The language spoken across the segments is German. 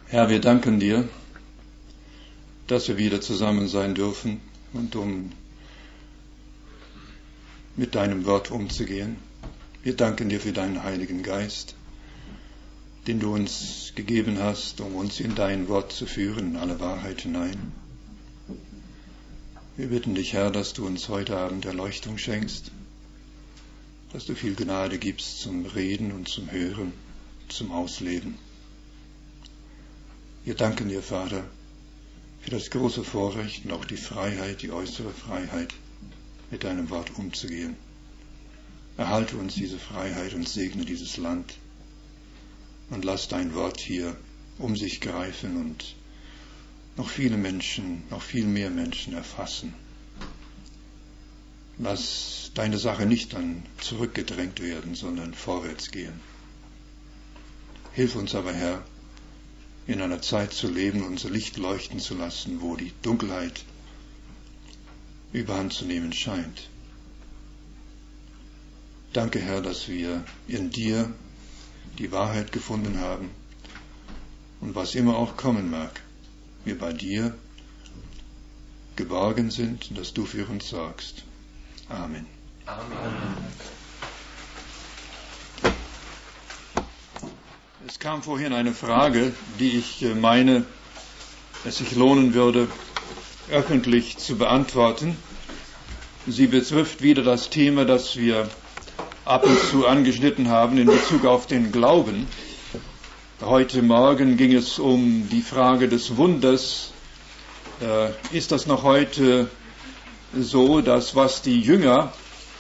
Herr, wir danken dir, dass wir wieder zusammen sein dürfen und um mit deinem Wort umzugehen. Wir danken dir für deinen Heiligen Geist, den du uns gegeben hast, um uns in dein Wort zu führen, in alle Wahrheit hinein. Wir bitten dich, Herr, dass du uns heute Abend Erleuchtung schenkst, dass du viel Gnade gibst zum Reden und zum Hören, zum Ausleben. Wir danken dir, Vater, für das große Vorrecht und auch die Freiheit, die äußere Freiheit, mit deinem Wort umzugehen. Erhalte uns diese Freiheit und segne dieses Land und lass dein Wort hier um sich greifen und noch viele Menschen, noch viel mehr Menschen erfassen. Lass deine Sache nicht dann zurückgedrängt werden, sondern vorwärts gehen. Hilf uns aber, Herr, in einer Zeit zu leben, unser Licht leuchten zu lassen, wo die Dunkelheit überhand zu nehmen scheint. Danke, Herr, dass wir in dir die Wahrheit gefunden haben und was immer auch kommen mag, wir bei dir geborgen sind und dass du für uns sorgst. Amen. Amen. Es kam vorhin eine Frage, die ich meine, es sich lohnen würde, öffentlich zu beantworten. Sie betrifft wieder das Thema, das wir ab und zu angeschnitten haben in Bezug auf den Glauben. Heute Morgen ging es um die Frage des Wunders. Ist das noch heute so, dass was die Jünger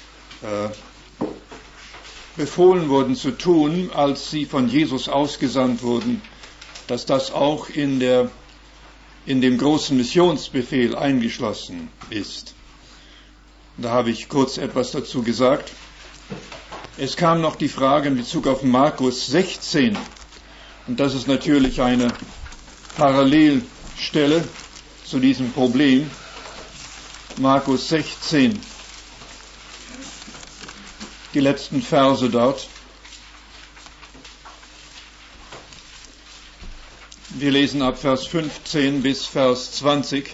befohlen wurden zu tun, als sie von Jesus ausgesandt wurden, dass das auch in dem großen Missionsbefehl eingeschlossen ist? Da habe ich kurz etwas dazu gesagt. Es kam noch die Frage in Bezug auf Markus 16. Und das ist natürlich eine Parallelstelle zu diesem Problem. Markus 16. Die letzten Verse dort. Wir lesen ab Vers 15 bis Vers 20.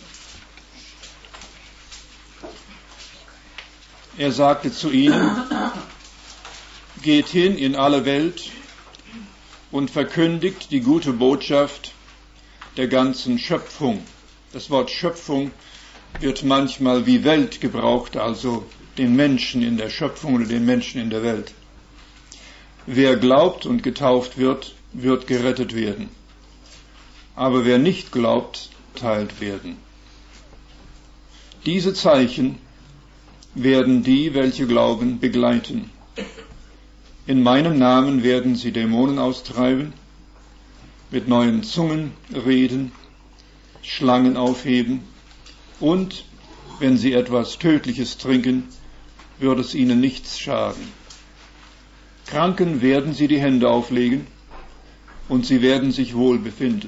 Er sagte zu ihnen: Geht hin in alle Welt und verkündigt die gute Botschaft der ganzen Schöpfung. Das Wort Schöpfung wird manchmal wie Welt gebraucht, also den Menschen in der Schöpfung oder den Menschen in der Welt. Wer glaubt und getauft wird, wird gerettet werden. Aber wer nicht glaubt, teilt werden. Diese Zeichen werden die, welche glauben, begleiten. In meinem Namen werden sie Dämonen austreiben, mit neuen Zungen reden, Schlangen aufheben und, wenn sie etwas Tödliches trinken, wird es ihnen nichts schaden. Kranken werden sie die Hände auflegen und sie werden sich wohl befinden.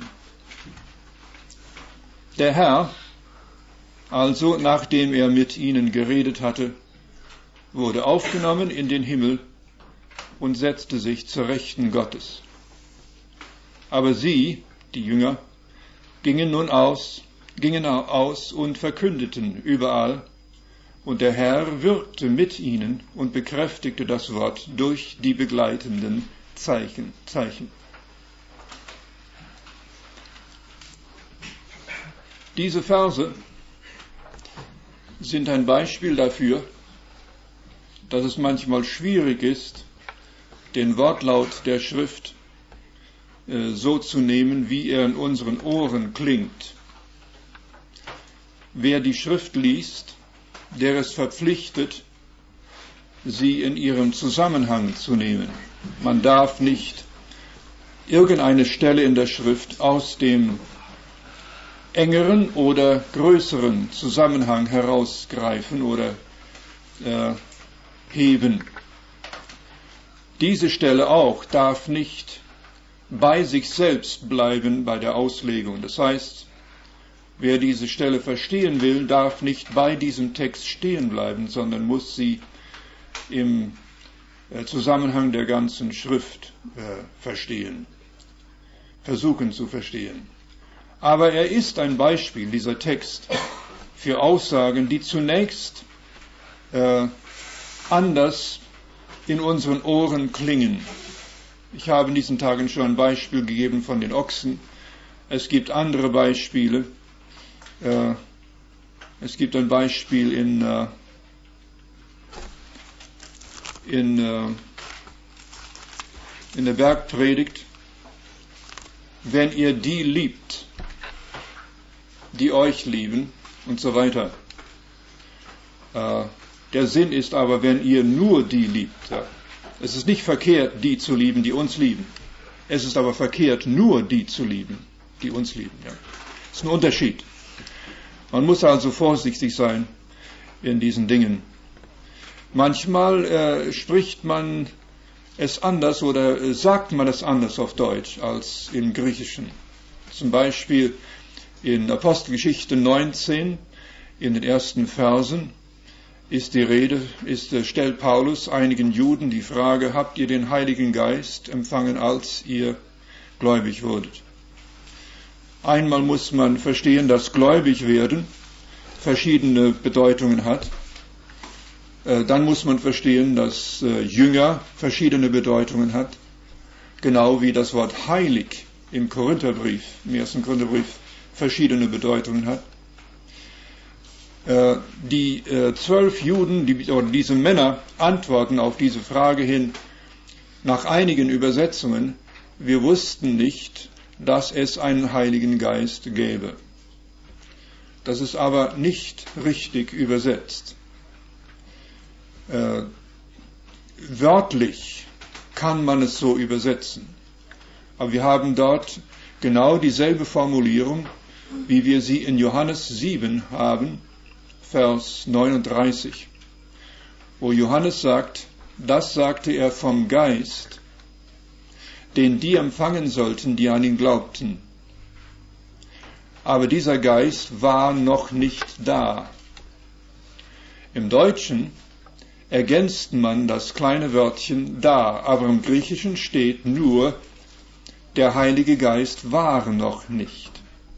Der Herr, also nachdem er mit ihnen geredet hatte, wurde aufgenommen in den Himmel und setzte sich zur Rechten Gottes. Aber sie, die Jünger, gingen aus und verkündeten überall, und der Herr wirkte mit ihnen und bekräftigte das Wort durch die begleitenden Zeichen. Diese Verse sind ein Beispiel dafür, dass es manchmal schwierig ist, den Wortlaut der Schrift so zu nehmen, wie er in unseren Ohren klingt. Wer die Schrift liest, der ist verpflichtet, sie in ihrem Zusammenhang zu nehmen. Man darf nicht irgendeine Stelle in der Schrift aus dem engeren oder größeren Zusammenhang herausgreifen oder heben. Diese Stelle auch darf nicht bei sich selbst bleiben bei der Auslegung. Das heißt, wer diese Stelle verstehen will, darf nicht bei diesem Text stehen bleiben, sondern muss sie im Zusammenhang der ganzen Schrift verstehen. versuchen zu verstehen. Aber er ist ein Beispiel, dieser Text, für Aussagen, die zunächst anders in unseren Ohren klingen. Ich habe in diesen Tagen schon ein Beispiel gegeben von den Ochsen. Es gibt andere Beispiele. Es gibt ein Beispiel in der Bergpredigt. Wenn ihr die liebt, die euch lieben und so weiter. Der Sinn ist aber, wenn ihr nur die liebt. Ja. Es ist nicht verkehrt, die zu lieben, die uns lieben. Es ist aber verkehrt, nur die zu lieben, die uns lieben. Ja. Das ist ein Unterschied. Man muss also vorsichtig sein in diesen Dingen. Manchmal spricht man es anders oder sagt man es anders auf Deutsch als im Griechischen. Zum Beispiel in Apostelgeschichte 19, in den ersten Versen, ist die Rede, stellt Paulus einigen Juden die Frage, habt ihr den Heiligen Geist empfangen, als ihr gläubig wurdet? Einmal muss man verstehen, dass gläubig werden verschiedene Bedeutungen hat. Dann muss man verstehen, dass Jünger verschiedene Bedeutungen hat. Genau wie das Wort heilig im Korintherbrief, im ersten Korintherbrief, verschiedene Bedeutungen hat. Die 12 Juden, oder diese Männer, antworten auf diese Frage hin nach einigen Übersetzungen, wir wussten nicht, dass es einen Heiligen Geist gäbe. Das ist aber nicht richtig übersetzt. Wörtlich kann man es so übersetzen. Aber wir haben dort genau dieselbe Formulierung, wie wir sie in Johannes 7 haben, Vers 39, wo Johannes sagt, das sagte er vom Geist, den die empfangen sollten, die an ihn glaubten. Aber dieser Geist war noch nicht da. Im Deutschen ergänzt man das kleine Wörtchen da, aber im Griechischen steht nur, der Heilige Geist war noch nicht.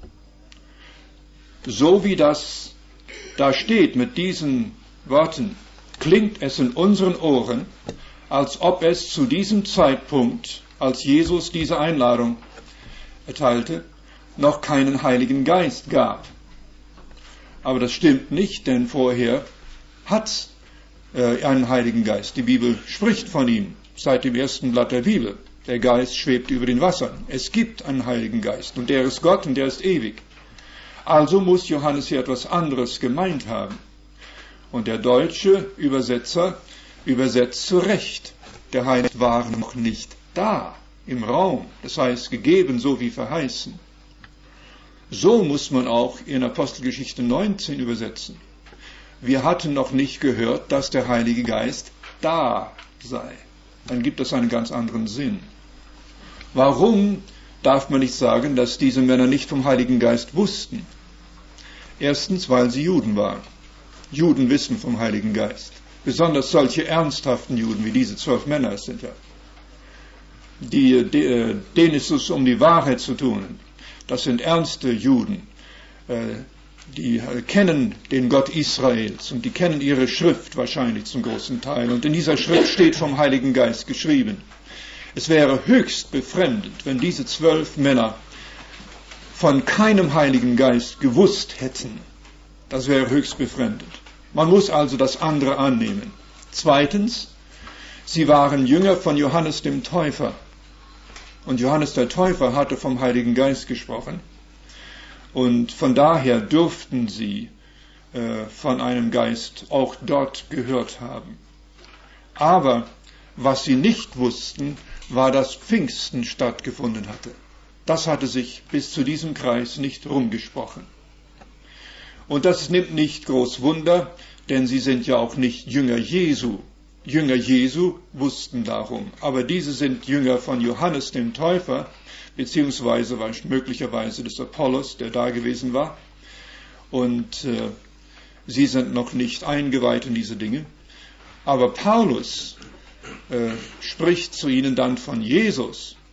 So wie das da steht mit diesen Worten, klingt es in unseren Ohren, als ob es zu diesem Zeitpunkt, als Jesus diese Einladung erteilte, noch keinen Heiligen Geist gab. Aber das stimmt nicht, denn vorher hat es einen Heiligen Geist. Die Bibel spricht von ihm seit dem ersten Blatt der Bibel. Der Geist schwebt über den Wassern. Es gibt einen Heiligen Geist und der ist Gott und der ist ewig. Also muss Johannes hier etwas anderes gemeint haben. Und der deutsche Übersetzer übersetzt zu Recht. Der Heilige war noch nicht da im Raum. Das heißt, gegeben, so wie verheißen. So muss man auch in Apostelgeschichte 19 übersetzen. Wir hatten noch nicht gehört, dass der Heilige Geist da sei. Dann gibt es einen ganz anderen Sinn. Warum darf man nicht sagen, dass diese Männer nicht vom Heiligen Geist wussten? Erstens, weil sie Juden waren. Juden wissen vom Heiligen Geist. Besonders solche ernsthaften Juden, wie diese 12 Männer es sind ja. Denen ist es um die Wahrheit zu tun. Das sind ernste Juden. Die kennen den Gott Israels und die kennen ihre Schrift wahrscheinlich zum großen Teil. Und in dieser Schrift steht vom Heiligen Geist geschrieben. Es wäre höchst befremdend, wenn diese 12 Männer von keinem Heiligen Geist gewusst hätten. Das wäre höchst befremdend. Man muss also das andere annehmen. Zweitens, sie waren Jünger von Johannes dem Täufer. Und Johannes der Täufer hatte vom Heiligen Geist gesprochen. Und von daher dürften sie von einem Geist auch dort gehört haben. Aber was sie nicht wussten, war, dass Pfingsten stattgefunden hatte. Das hatte sich bis zu diesem Kreis nicht rumgesprochen. Und das nimmt nicht groß Wunder, denn sie sind ja auch nicht Jünger Jesu. Jünger Jesu wussten darum. Aber diese sind Jünger von Johannes dem Täufer, beziehungsweise möglicherweise des Apollos, der da gewesen war. Und sie sind noch nicht eingeweiht in diese Dinge. Aber Paulus spricht zu ihnen dann von Jesus.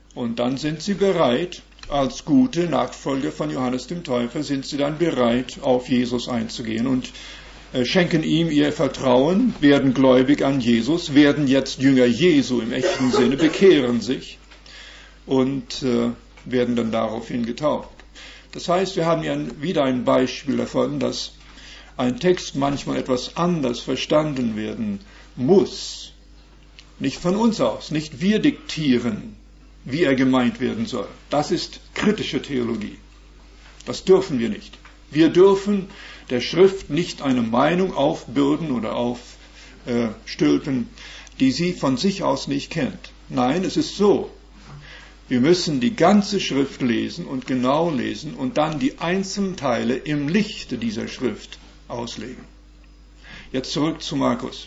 Und dann sind sie bereit, als gute Nachfolger von Johannes dem Täufer, sind sie dann bereit, auf Jesus einzugehen und schenken ihm ihr Vertrauen, werden gläubig an Jesus, werden jetzt Jünger Jesu im echten Sinne, bekehren sich und werden dann daraufhin getauft. Das heißt, wir haben hier wieder ein Beispiel davon, dass ein Text manchmal etwas anders verstanden werden muss. Nicht von uns aus, nicht wir diktieren, wie er gemeint werden soll. Das ist kritische Theologie. Das dürfen wir nicht. Wir dürfen der Schrift nicht eine Meinung aufbürden oder aufstülpen, die sie von sich aus nicht kennt. Nein, es ist so. Wir müssen die ganze Schrift lesen und genau lesen und dann die einzelnen Teile im Lichte dieser Schrift auslegen. Jetzt zurück zu Markus.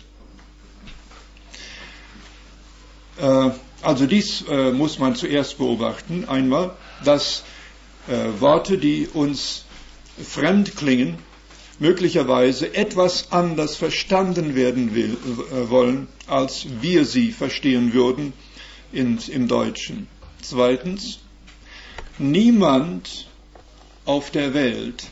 Also dies muss man zuerst beobachten. Einmal, dass Worte, die uns fremd klingen, möglicherweise etwas anders verstanden werden wollen, als wir sie verstehen würden im Deutschen. Zweitens, niemand auf der Welt,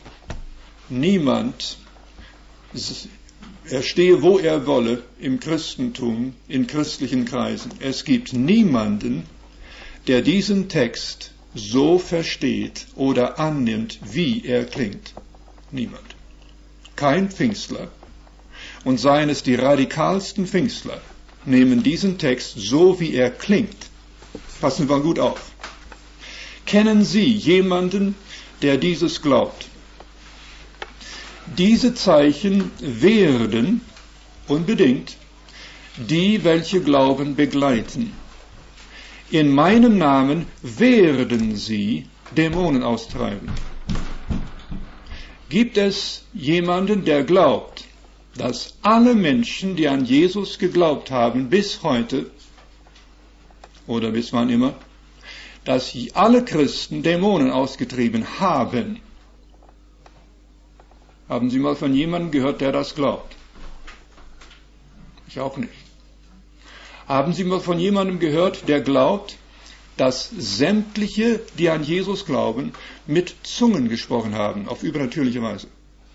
er stehe, wo er wolle, im Christentum, in christlichen Kreisen. Es gibt niemanden, der diesen Text so versteht oder annimmt, wie er klingt. Niemand. Kein Pfingstler. Und seien es die radikalsten Pfingstler, nehmen diesen Text so, wie er klingt. Passen wir gut auf. Kennen Sie jemanden, der dieses glaubt? Diese Zeichen werden unbedingt die, welche glauben, begleiten. In meinem Namen werden sie Dämonen austreiben. Gibt es jemanden, der glaubt, dass alle Menschen, die an Jesus geglaubt haben, bis heute oder bis wann immer, dass alle Christen Dämonen ausgetrieben haben? Haben Sie mal von jemandem gehört, der das glaubt? Ich auch nicht. Haben Sie mal von jemandem gehört, der glaubt, dass sämtliche, die an Jesus glauben, mit Zungen gesprochen haben, auf übernatürliche Weise?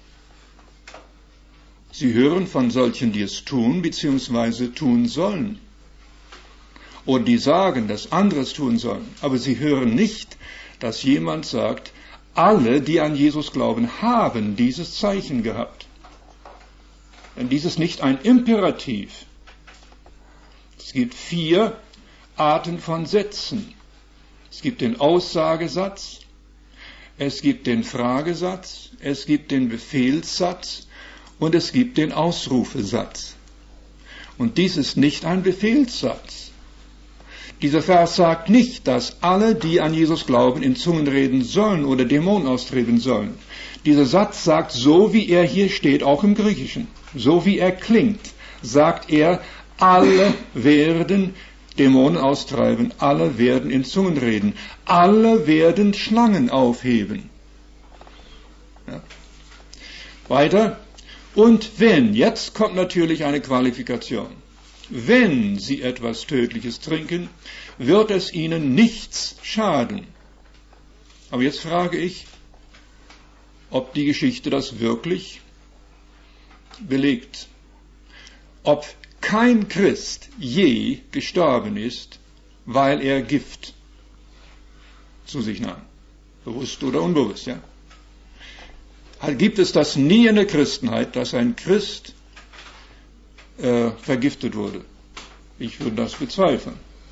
Sie hören von solchen, die es tun, beziehungsweise tun sollen. Oder die sagen, dass andere es tun sollen. Aber sie hören nicht, dass jemand sagt, alle, die an Jesus glauben, haben dieses Zeichen gehabt. Denn dies ist nicht ein Imperativ. Es gibt 4 Arten von Sätzen. Es gibt den Aussagesatz, es gibt den Fragesatz, es gibt den Befehlssatz und es gibt den Ausrufesatz. Und dies ist nicht ein Befehlssatz. Dieser Vers sagt nicht, dass alle, die an Jesus glauben, in Zungen reden sollen oder Dämonen austreiben sollen. Dieser Satz sagt, so wie er hier steht, auch im Griechischen, so wie er klingt, sagt er, alle werden Dämonen austreiben, alle werden in Zungen reden, alle werden Schlangen aufheben. Ja. Weiter. Und wenn, jetzt kommt natürlich eine Qualifikation. Wenn sie etwas Tödliches trinken, wird es ihnen nichts schaden. Aber jetzt frage ich, ob die Geschichte das wirklich belegt. Ob kein Christ je gestorben ist, weil er Gift zu sich nahm. Bewusst oder unbewusst, ja. Gibt es das nie in der Christenheit, dass ein Christ vergiftet wurde? Ich würde das bezweifeln.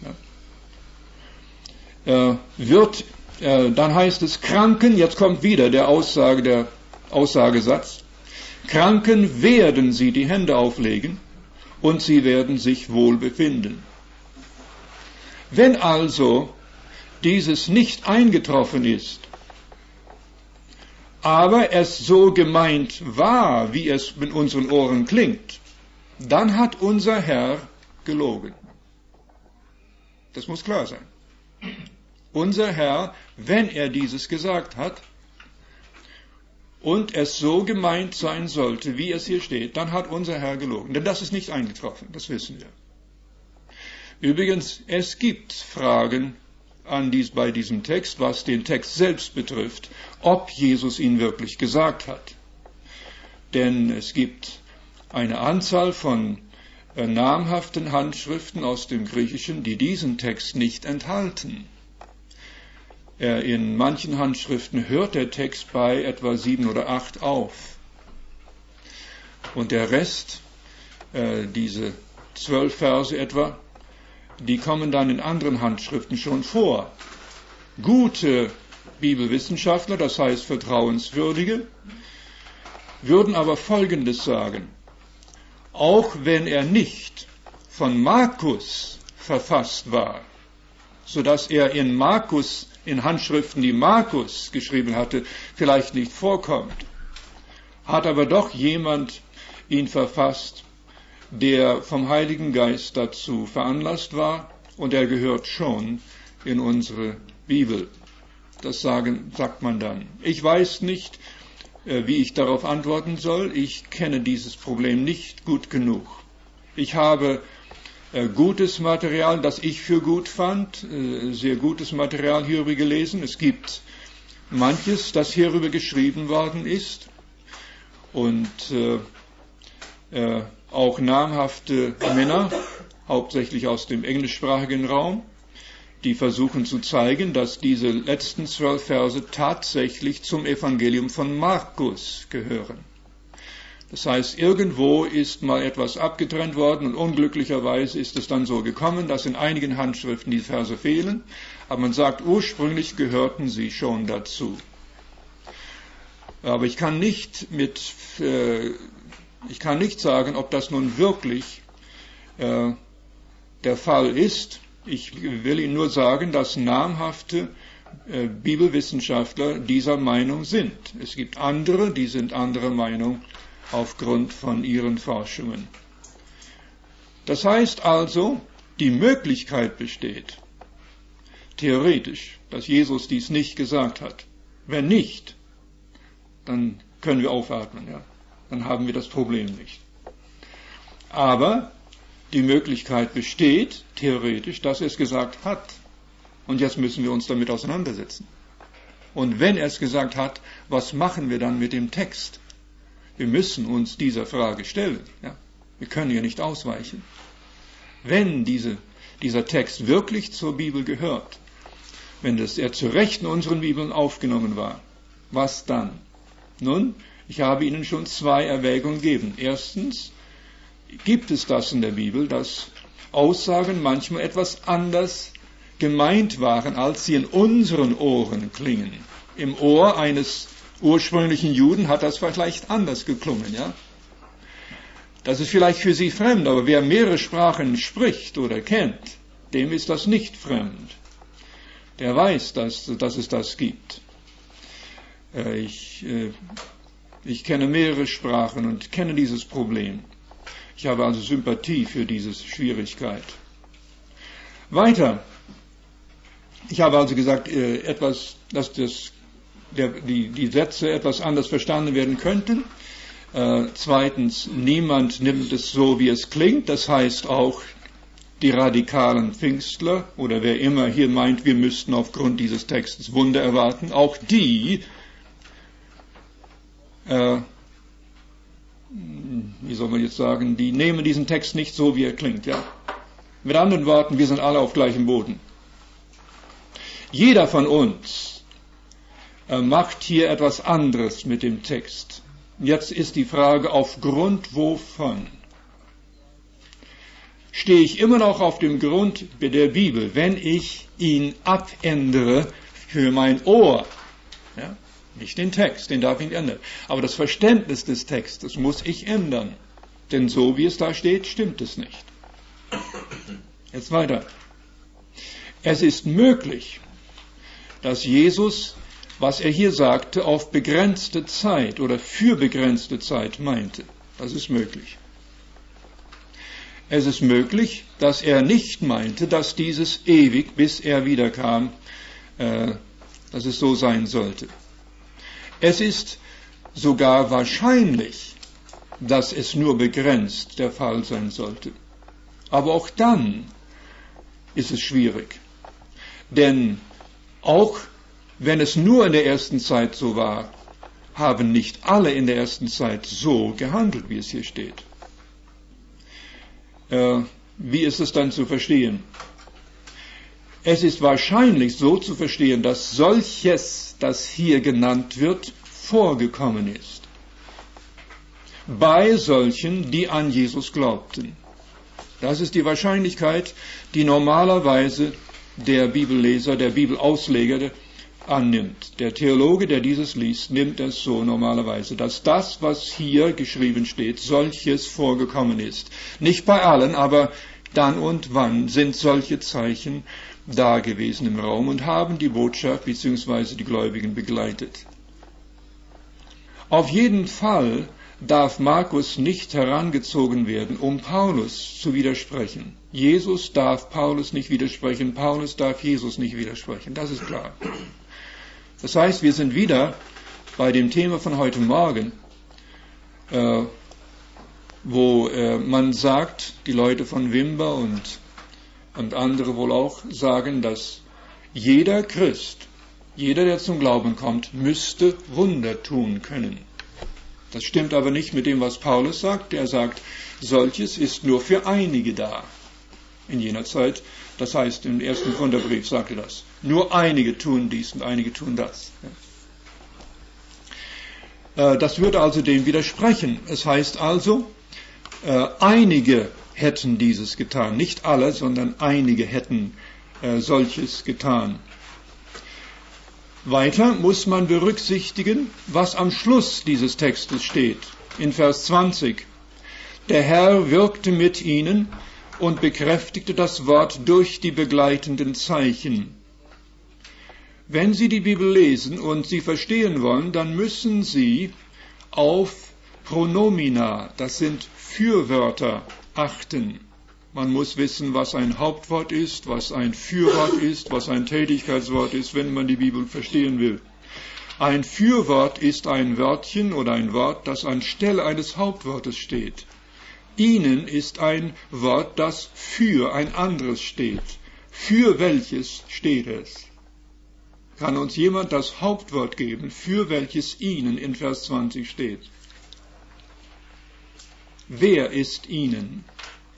Ja. Dann heißt es, Kranken, jetzt kommt wieder der Aussagesatz, Kranken werden sie die Hände auflegen und sie werden sich wohl befinden. Wenn also dieses nicht eingetroffen ist, aber es so gemeint war, wie es in unseren Ohren klingt, dann hat unser Herr gelogen. Das muss klar sein. Unser Herr, wenn er dieses gesagt hat und es so gemeint sein sollte, wie es hier steht, dann hat unser Herr gelogen. Denn das ist nicht eingetroffen, das wissen wir. Übrigens, es gibt Fragen bei diesem Text, was den Text selbst betrifft, ob Jesus ihn wirklich gesagt hat. Denn es gibt eine Anzahl von namhaften Handschriften aus dem Griechischen, die diesen Text nicht enthalten. In manchen Handschriften hört der Text bei etwa 7 oder 8 auf. Und der Rest, diese 12 Verse etwa, die kommen dann in anderen Handschriften schon vor. Gute Bibelwissenschaftler, das heißt vertrauenswürdige, würden aber Folgendes sagen: Auch wenn er nicht von Markus verfasst war, sodass er in Handschriften, die Markus geschrieben hatte, vielleicht nicht vorkommt, hat aber doch jemand ihn verfasst, der vom Heiligen Geist dazu veranlasst war, und er gehört schon in unsere Bibel. Das sagt man dann. Ich weiß nicht, wie ich darauf antworten soll. Ich kenne dieses Problem nicht gut genug. Ich habe gutes Material, das ich für gut fand, sehr gutes Material hierüber gelesen. Es gibt manches, das hierüber geschrieben worden ist, und auch namhafte Männer, hauptsächlich aus dem englischsprachigen Raum, die versuchen zu zeigen, dass diese letzten 12 Verse tatsächlich zum Evangelium von Markus gehören. Das heißt, irgendwo ist mal etwas abgetrennt worden und unglücklicherweise ist es dann so gekommen, dass in einigen Handschriften die Verse fehlen, aber man sagt, ursprünglich gehörten sie schon dazu. Aber ich kann nicht sagen, ob das nun wirklich der Fall ist. Ich will Ihnen nur sagen, dass namhafte Bibelwissenschaftler dieser Meinung sind. Es gibt andere, die sind anderer Meinung aufgrund von ihren Forschungen. Das heißt also, die Möglichkeit besteht, theoretisch, dass Jesus dies nicht gesagt hat. Wenn nicht, dann können wir aufatmen, ja. Dann haben wir das Problem nicht. Aber die Möglichkeit besteht, theoretisch, dass er es gesagt hat. Und jetzt müssen wir uns damit auseinandersetzen. Und wenn er es gesagt hat, was machen wir dann mit dem Text? Wir müssen uns dieser Frage stellen. Ja? Wir können ja nicht ausweichen. Wenn dieser Text wirklich zur Bibel gehört, wenn er zu Recht in unseren Bibeln aufgenommen war, was dann? Nun, ich habe Ihnen schon 2 Erwägungen gegeben. Erstens, gibt es das in der Bibel, dass Aussagen manchmal etwas anders gemeint waren, als sie in unseren Ohren klingen. Im Ohr eines ursprünglichen Juden hat das vielleicht anders geklungen, ja? Das ist vielleicht für Sie fremd, aber wer mehrere Sprachen spricht oder kennt, dem ist das nicht fremd. Der weiß, dass es das gibt. Ich kenne mehrere Sprachen und kenne dieses Problem. Ich habe also Sympathie für diese Schwierigkeit. Weiter. Ich habe also gesagt, dass die Sätze etwas anders verstanden werden könnten. Zweitens, niemand nimmt es so, wie es klingt. Das heißt auch die radikalen Pfingstler oder wer immer hier meint, wir müssten aufgrund dieses Textes Wunder erwarten, auch die wie soll man jetzt sagen, die nehmen diesen Text nicht so, wie er klingt. Ja? Mit anderen Worten, wir sind alle auf gleichem Boden. Jeder von uns macht hier etwas anderes mit dem Text. Jetzt ist die Frage, aufgrund wovon? Stehe ich immer noch auf dem Grund der Bibel, wenn ich ihn abändere für mein Ohr? Ja? Nicht den Text, den darf ich nicht ändern. Aber das Verständnis des Textes muss ich ändern. Denn so wie es da steht, stimmt es nicht. Jetzt weiter. Es ist möglich, dass Jesus, was er hier sagte, auf begrenzte Zeit oder für begrenzte Zeit meinte. Das ist möglich. Es ist möglich, dass er nicht meinte, dass dieses ewig, bis er wiederkam, dass es so sein sollte. Es ist sogar wahrscheinlich, dass es nur begrenzt der Fall sein sollte. Aber auch dann ist es schwierig. Denn auch wenn es nur in der ersten Zeit so war, haben nicht alle in der ersten Zeit so gehandelt, wie es hier steht. Wie ist es dann zu verstehen? Es ist wahrscheinlich so zu verstehen, dass solches, das hier genannt wird, vorgekommen ist. Bei solchen, die an Jesus glaubten. Das ist die Wahrscheinlichkeit, die normalerweise der Bibelleser, der Bibelausleger annimmt. Der Theologe, der dieses liest, nimmt es so normalerweise, dass das, was hier geschrieben steht, solches vorgekommen ist. Nicht bei allen, aber dann und wann sind solche Zeichen da gewesen im Raum und haben die Botschaft bzw. die Gläubigen begleitet. Auf jeden Fall darf Markus nicht herangezogen werden, um Paulus zu widersprechen. Jesus darf Paulus nicht widersprechen, Paulus darf Jesus nicht widersprechen, das ist klar. Das heißt, wir sind wieder bei dem Thema von heute Morgen, wo man sagt, die Leute von Wimber und andere wohl auch sagen, dass jeder Christ, jeder, der zum Glauben kommt, müsste Wunder tun können. Das stimmt aber nicht mit dem, was Paulus sagt. Er sagt, solches ist nur für einige da. In jener Zeit, das heißt, im 1. Korintherbrief sagt er das. Nur einige tun dies und einige tun das. Das würde also dem widersprechen. Es heißt also, einige hätten dieses getan. Nicht alle, sondern einige hätten solches getan. Weiter muss man berücksichtigen, was am Schluss dieses Textes steht. In Vers 20. Der Herr wirkte mit ihnen und bekräftigte das Wort durch die begleitenden Zeichen. Wenn Sie die Bibel lesen und sie verstehen wollen, dann müssen Sie auf Pronomina, das sind Fürwörter, achten. Man muss wissen, was ein Hauptwort ist, was ein Fürwort ist, was ein Tätigkeitswort ist, wenn man die Bibel verstehen will. Ein Fürwort ist ein Wörtchen oder ein Wort, das anstelle eines Hauptwortes steht. Ihnen ist ein Wort, das für ein anderes steht. Für welches steht es? Kann uns jemand das Hauptwort geben, für welches Ihnen in Vers 20 steht? Wer ist Ihnen?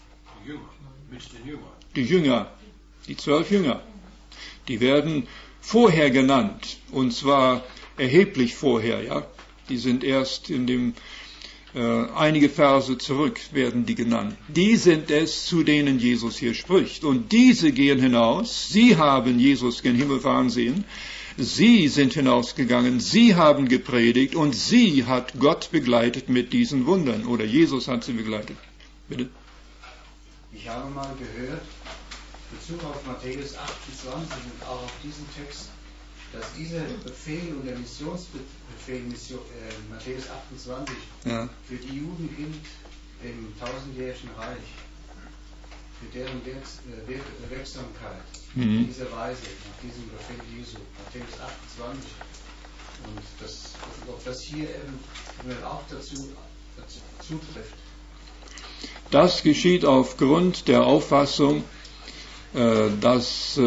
Die Jünger, die 12 Jünger, die werden vorher genannt, und zwar erheblich vorher, ja. Die sind erst in dem, einige Verse zurück werden die genannt. Die sind es, zu denen Jesus hier spricht. Und diese gehen hinaus, sie haben Jesus gen Himmel fahren sehen, sie sind hinausgegangen, sie haben gepredigt und sie hat Gott begleitet mit diesen Wundern, oder Jesus hat sie begleitet. Bitte? Ich habe mal gehört, Bezug auf Matthäus 28 und auch auf diesen Text, dass dieser Befehl und der Missionsbefehl, Matthäus 28, ja, für die Juden gilt im tausendjährigen Reich, für deren Wirksamkeit, in dieser Weise, nach diesem Befehl Jesu, Matthäus 28. Und ob das hier eben auch dazu zutrifft. Das geschieht aufgrund der Auffassung, dass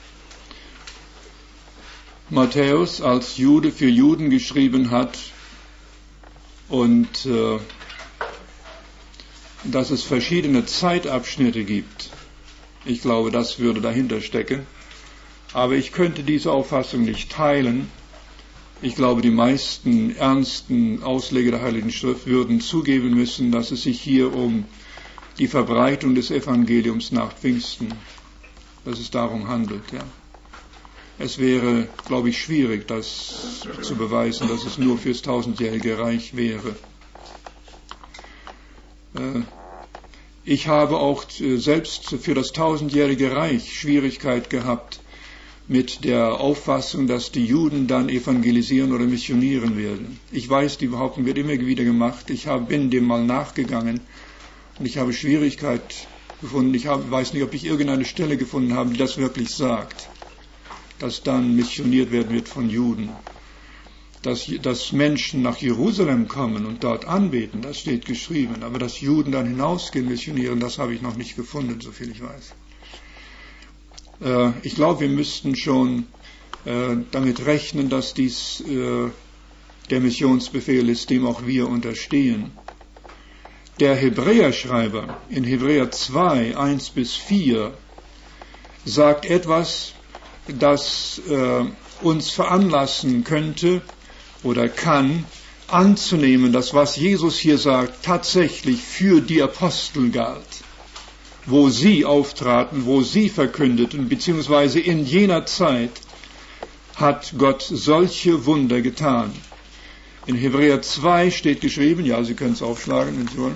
Matthäus als Jude für Juden geschrieben hat und dass es verschiedene Zeitabschnitte gibt. Ich glaube, das würde dahinter stecken. Aber ich könnte diese Auffassung nicht teilen. Ich glaube, die meisten ernsten Ausleger der Heiligen Schrift würden zugeben müssen, dass es sich hier um die Verbreitung des Evangeliums nach Pfingsten, dass es darum handelt. Ja. Es wäre, glaube ich, schwierig, das zu beweisen, dass es nur fürs tausendjährige Reich wäre. Ich habe auch selbst für das tausendjährige Reich Schwierigkeit gehabt mit der Auffassung, dass die Juden dann evangelisieren oder missionieren werden. Ich weiß, die Behauptung wird immer wieder gemacht. Ich bin dem mal nachgegangen und ich habe Schwierigkeit gefunden. Ich weiß nicht, ob ich irgendeine Stelle gefunden habe, die das wirklich sagt, dass dann missioniert werden wird von Juden. Dass Menschen nach Jerusalem kommen und dort anbeten, das steht geschrieben. Aber dass Juden dann hinausgehen, missionieren, das habe ich noch nicht gefunden, soviel ich weiß. Ich glaube, wir müssten schon damit rechnen, dass dies der Missionsbefehl ist, dem auch wir unterstehen. Der Hebräerschreiber in Hebräer 2, 1-4 sagt etwas, das uns veranlassen könnte oder kann, anzunehmen, dass was Jesus hier sagt, tatsächlich für die Apostel galt, wo sie auftraten, wo sie verkündeten, beziehungsweise in jener Zeit hat Gott solche Wunder getan. In Hebräer 2 steht geschrieben, ja, Sie können es aufschlagen, wenn Sie wollen.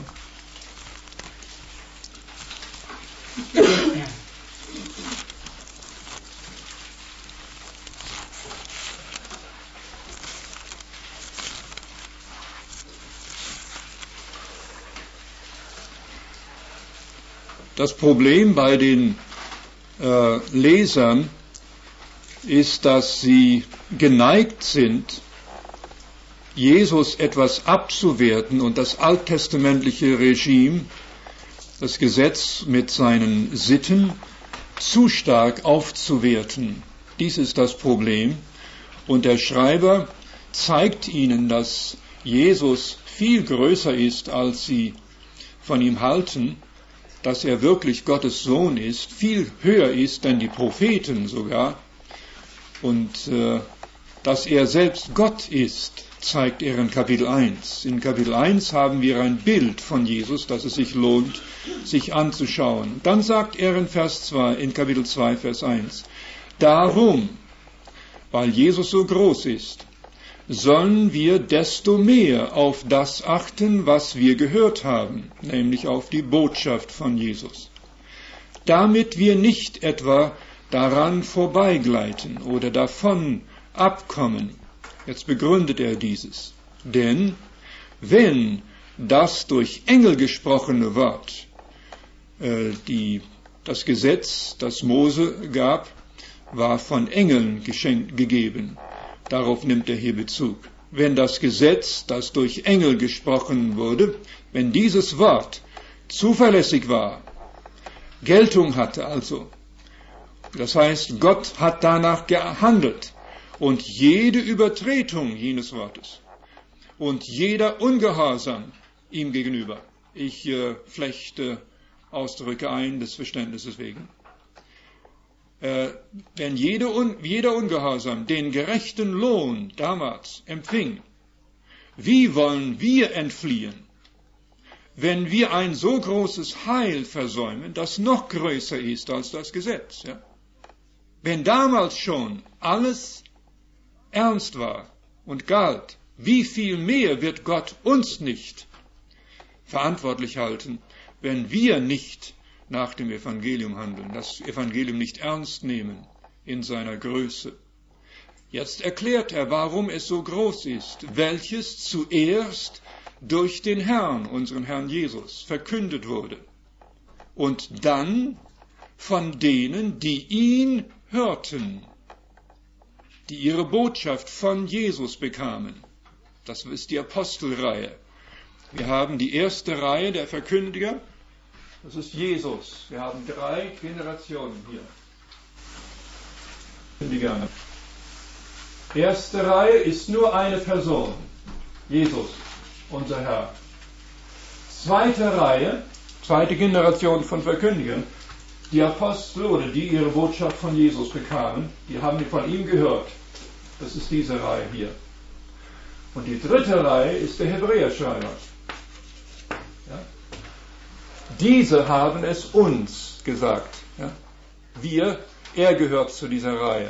Das Problem bei den Lesern ist, dass sie geneigt sind, Jesus etwas abzuwerten und das alttestamentliche Regime, das Gesetz mit seinen Sitten, zu stark aufzuwerten. Dies ist das Problem. Und der Schreiber zeigt ihnen, dass Jesus viel größer ist, als sie von ihm halten, dass er wirklich Gottes Sohn ist, viel höher ist denn die Propheten sogar, und dass er selbst Gott ist, zeigt er in Kapitel 1. In Kapitel 1 haben wir ein Bild von Jesus, das es sich lohnt, sich anzuschauen. Dann sagt er in Kapitel 2, Vers 1, darum, weil Jesus so groß ist, sollen wir desto mehr auf das achten, was wir gehört haben, nämlich auf die Botschaft von Jesus, damit wir nicht etwa daran vorbeigleiten oder davon abkommen. Jetzt begründet er dieses. Denn wenn das durch Engel gesprochene Wort, das Gesetz, das Mose gab, war von Engeln gegeben. Darauf nimmt er hier Bezug. Wenn das Gesetz, das durch Engel gesprochen wurde, wenn dieses Wort zuverlässig war, Geltung hatte also, das heißt, Gott hat danach gehandelt, und jede Übertretung jenes Wortes und jeder Ungehorsam ihm gegenüber, ich flechte Ausdrücke ein des Verständnisses wegen, wenn jeder Ungehorsam den gerechten Lohn damals empfing, wie wollen wir entfliehen, wenn wir ein so großes Heil versäumen, das noch größer ist als das Gesetz? Ja? Wenn damals schon alles ernst war und galt, wie viel mehr wird Gott uns nicht verantwortlich halten, wenn wir nicht nach dem Evangelium handeln, das Evangelium nicht ernst nehmen in seiner Größe. Jetzt erklärt er, warum es so groß ist, welches zuerst durch den Herrn, unseren Herrn Jesus, verkündet wurde und dann von denen, die ihn hörten, die ihre Botschaft von Jesus bekamen. Das ist die Apostelreihe. Wir haben die erste Reihe der Verkündiger, das ist Jesus. Wir haben 3 Generationen hier. Verkündiger. Erste Reihe ist nur eine Person, Jesus, unser Herr. Zweite Reihe, zweite Generation von Verkündigern, die Apostel oder die ihre Botschaft von Jesus bekamen, die haben von ihm gehört. Das ist diese Reihe hier. Und die dritte Reihe ist der Hebräerschreiber. Ja? Diese haben es uns gesagt. Ja? Er gehört zu dieser Reihe.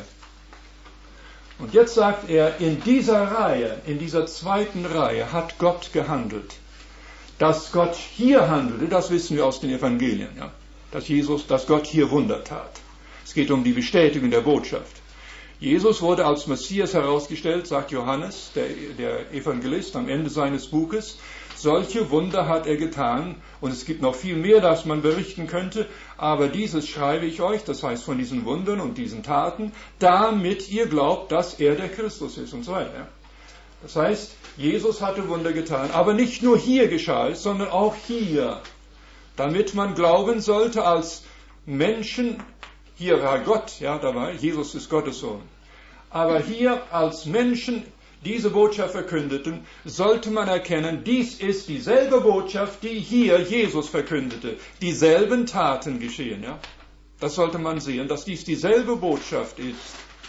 Und jetzt sagt er, in dieser Reihe, in dieser zweiten Reihe hat Gott gehandelt. Dass Gott hier handelte, das wissen wir aus den Evangelien. Ja? Dass Gott hier Wunder tat. Es geht um die Bestätigung der Botschaft. Jesus wurde als Messias herausgestellt, sagt Johannes, der Evangelist, am Ende seines Buches. Solche Wunder hat er getan, und es gibt noch viel mehr, das man berichten könnte, aber dieses schreibe ich euch, das heißt von diesen Wundern und diesen Taten, damit ihr glaubt, dass er der Christus ist und so weiter. Das heißt, Jesus hatte Wunder getan, aber nicht nur hier geschah es, sondern auch hier, damit man glauben sollte als Menschen Hier war Gott, ja, dabei, Jesus ist Gottes Sohn. Aber hier als Menschen diese Botschaft verkündeten, sollte man erkennen, dies ist dieselbe Botschaft, die hier Jesus verkündete. Dieselben Taten geschehen, ja. Das sollte man sehen, dass dies dieselbe Botschaft ist.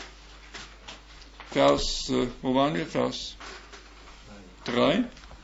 Wo waren wir? Vers 3.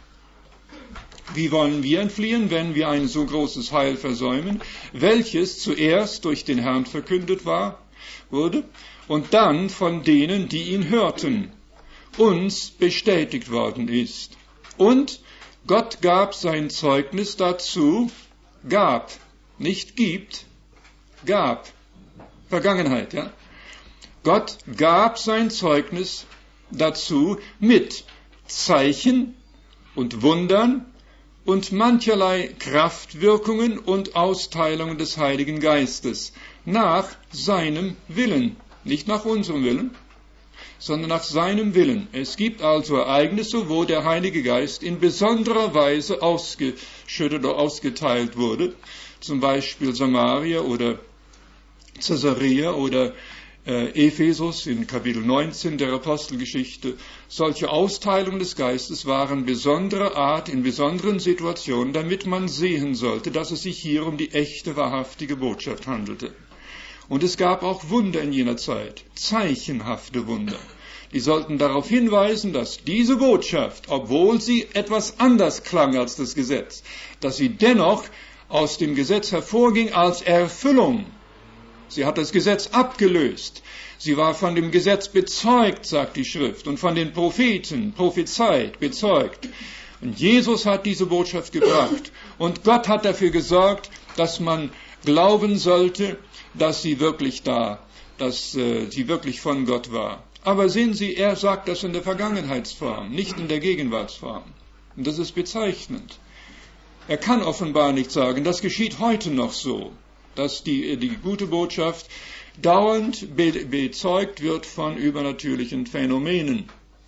Wie wollen wir entfliehen, wenn wir ein so großes Heil versäumen, welches zuerst durch den Herrn verkündet wurde und dann von denen, die ihn hörten, uns bestätigt worden ist. Und Gott gab sein Zeugnis dazu, gab, nicht gibt, gab, Vergangenheit, ja. Gott gab sein Zeugnis dazu mit Zeichen und Wundern und mancherlei Kraftwirkungen und Austeilungen des Heiligen Geistes nach seinem Willen, nicht nach unserem Willen, sondern nach seinem Willen. Es gibt also Ereignisse, wo der Heilige Geist in besonderer Weise ausgeschüttet oder ausgeteilt wurde, zum Beispiel Samaria oder Caesarea oder Ephesus in Kapitel 19 der Apostelgeschichte. Solche Austeilungen des Geistes waren besonderer Art in besonderen Situationen, damit man sehen sollte, dass es sich hier um die echte, wahrhaftige Botschaft handelte. Und es gab auch Wunder in jener Zeit, zeichenhafte Wunder. Die sollten darauf hinweisen, dass diese Botschaft, obwohl sie etwas anders klang als das Gesetz, dass sie dennoch aus dem Gesetz hervorging als Erfüllung. Sie hat das Gesetz abgelöst. Sie war von dem Gesetz bezeugt, sagt die Schrift, und von den Propheten prophezeit, bezeugt. Und Jesus hat diese Botschaft gebracht. Und Gott hat dafür gesorgt, dass man glauben sollte, dass sie wirklich dass sie wirklich von Gott war. Aber sehen Sie, er sagt das in der Vergangenheitsform, nicht in der Gegenwartsform. Und das ist bezeichnend. Er kann offenbar nicht sagen, das geschieht heute noch so, dass die gute Botschaft dauernd bezeugt wird von übernatürlichen Phänomenen.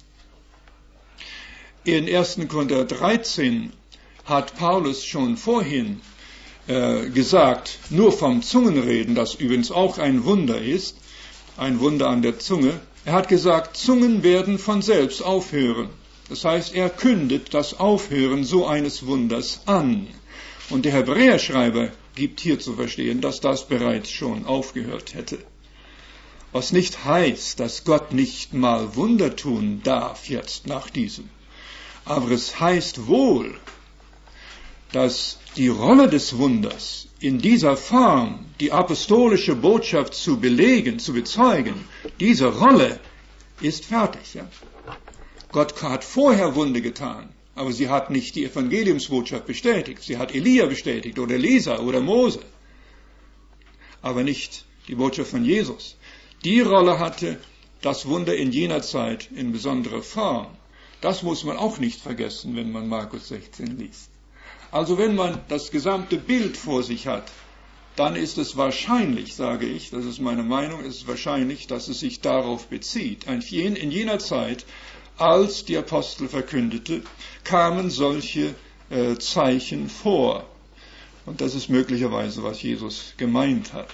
In 1. Korinther 13 hat Paulus schon vorhin gesagt, nur vom Zungenreden, das übrigens auch ein Wunder ist, ein Wunder an der Zunge. Er hat gesagt, Zungen werden von selbst aufhören. Das heißt, er kündet das Aufhören so eines Wunders an. Und der Hebräerschreiber gibt hier zu verstehen, dass das bereits schon aufgehört hätte. Was nicht heißt, dass Gott nicht mal Wunder tun darf jetzt nach diesem. Aber es heißt wohl, dass die Rolle des Wunders in dieser Form, die apostolische Botschaft zu belegen, zu bezeugen, diese Rolle ist fertig. Ja? Gott hat vorher Wunder getan, aber sie hat nicht die Evangeliumsbotschaft bestätigt. Sie hat Elia bestätigt oder Elisa oder Mose, aber nicht die Botschaft von Jesus. Die Rolle hatte das Wunder in jener Zeit in besonderer Form. Das muss man auch nicht vergessen, wenn man Markus 16 liest. Also wenn man das gesamte Bild vor sich hat, dann ist es wahrscheinlich, sage ich, das ist meine Meinung, ist es wahrscheinlich, dass es sich darauf bezieht. In jener Zeit, als die Apostel verkündete, kamen solche Zeichen vor. Und das ist möglicherweise, was Jesus gemeint hat.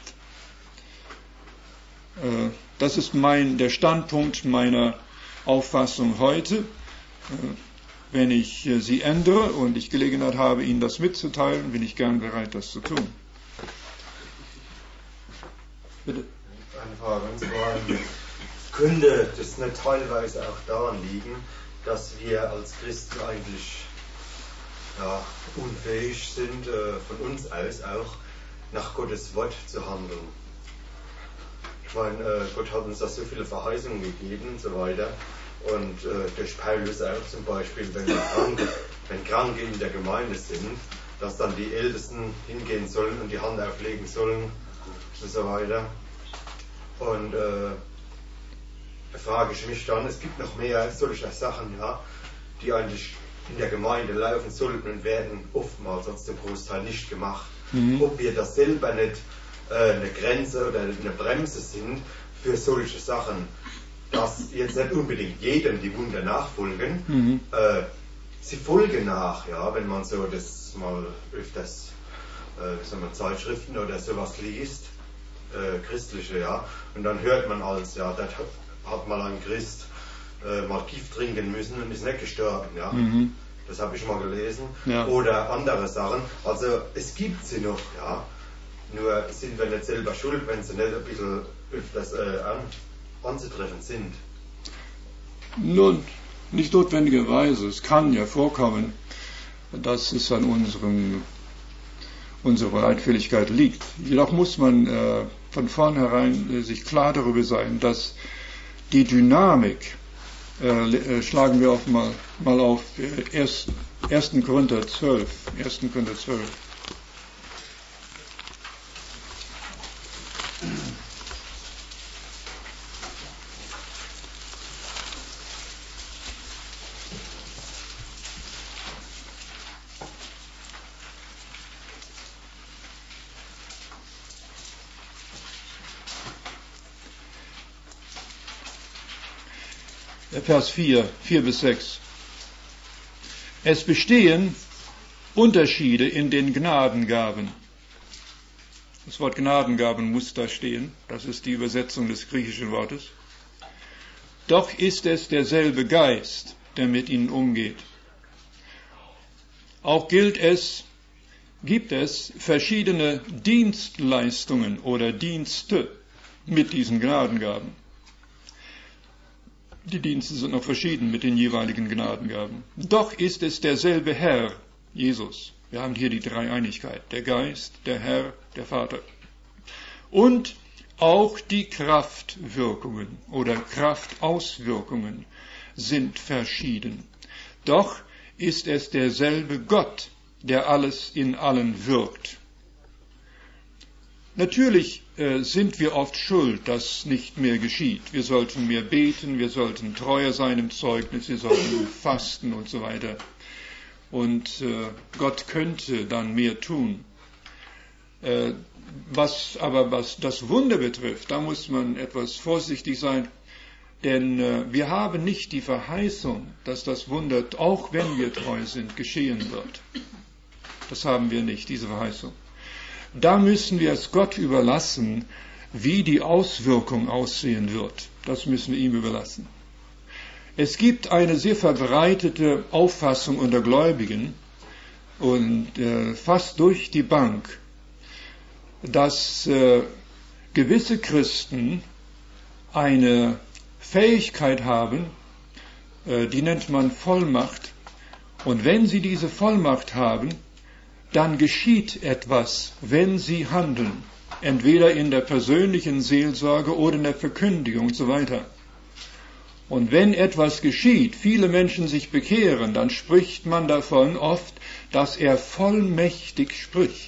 Das ist der Standpunkt meiner Auffassung heute. Wenn ich sie ändere und ich Gelegenheit habe, Ihnen das mitzuteilen, bin ich gern bereit, das zu tun. Bitte. Eine Frage, und zwar könnte das nicht teilweise auch daran liegen, dass wir als Christen eigentlich unfähig sind, von uns aus auch nach Gottes Wort zu handeln. Ich meine, Gott hat uns da so viele Verheißungen gegeben und so weiter. Und durch Paulus auch zum Beispiel, wenn Kranke in der Gemeinde sind, dass dann die Ältesten hingehen sollen und die Hand auflegen sollen und so weiter. Und da frage ich mich dann, es gibt noch mehr solcher Sachen, ja, die eigentlich in der Gemeinde laufen sollten und werden oftmals sonst zum Großteil nicht gemacht. Ob wir das selber nicht eine Grenze oder eine Bremse sind für solche Sachen, dass jetzt nicht unbedingt jedem die Wunder nachfolgen. Sie folgen nach, ja, wenn man so das mal öfters Zeitschriften oder sowas liest. Christliche, ja. Und dann hört man alles, ja, das hat mal ein Christ mal Gift trinken müssen und ist nicht gestorben, ja. Mhm. Das habe ich mal gelesen. Ja. Oder andere Sachen. Also es gibt sie noch, ja. Nur sind wir nicht selber schuld, wenn sie nicht ein bisschen öfters anzutreffen sind. Nun, nicht notwendigerweise. Es kann ja vorkommen, dass es an unserer Bereitwilligkeit liegt. Jedoch muss man von vornherein sich klar darüber sein, dass die Dynamik, schlagen wir auch mal auf 1. Korinther 12. 1. Korinther 12. Vers 4 bis 6. Es bestehen Unterschiede in den Gnadengaben. Das Wort Gnadengaben muss da stehen. Das ist die Übersetzung des griechischen Wortes. Doch ist es derselbe Geist, der mit ihnen umgeht. Auch gibt es verschiedene Dienstleistungen oder Dienste mit diesen Gnadengaben. Die Dienste sind noch verschieden mit den jeweiligen Gnadengaben. Doch ist es derselbe Herr, Jesus. Wir haben hier die Dreieinigkeit. Der Geist, der Herr, der Vater. Und auch die Kraftwirkungen oder Kraftauswirkungen sind verschieden. Doch ist es derselbe Gott, der alles in allen wirkt. Natürlich sind wir oft schuld, dass nicht mehr geschieht. Wir sollten mehr beten, wir sollten treuer sein im Zeugnis, wir sollten fasten und so weiter. Und Gott könnte dann mehr tun. Was das Wunder betrifft, da muss man etwas vorsichtig sein, denn wir haben nicht die Verheißung, dass das Wunder, auch wenn wir treu sind, geschehen wird. Das haben wir nicht, diese Verheißung. Da müssen wir es Gott überlassen, wie die Auswirkung aussehen wird. Das müssen wir ihm überlassen. Es gibt eine sehr verbreitete Auffassung unter Gläubigen und fast durch die Bank, dass gewisse Christen eine Fähigkeit haben, die nennt man Vollmacht. Und wenn sie diese Vollmacht haben, dann geschieht etwas, wenn sie handeln, entweder in der persönlichen Seelsorge oder in der Verkündigung und so weiter. Und wenn etwas geschieht, viele Menschen sich bekehren, dann spricht man davon oft, dass er vollmächtig spricht.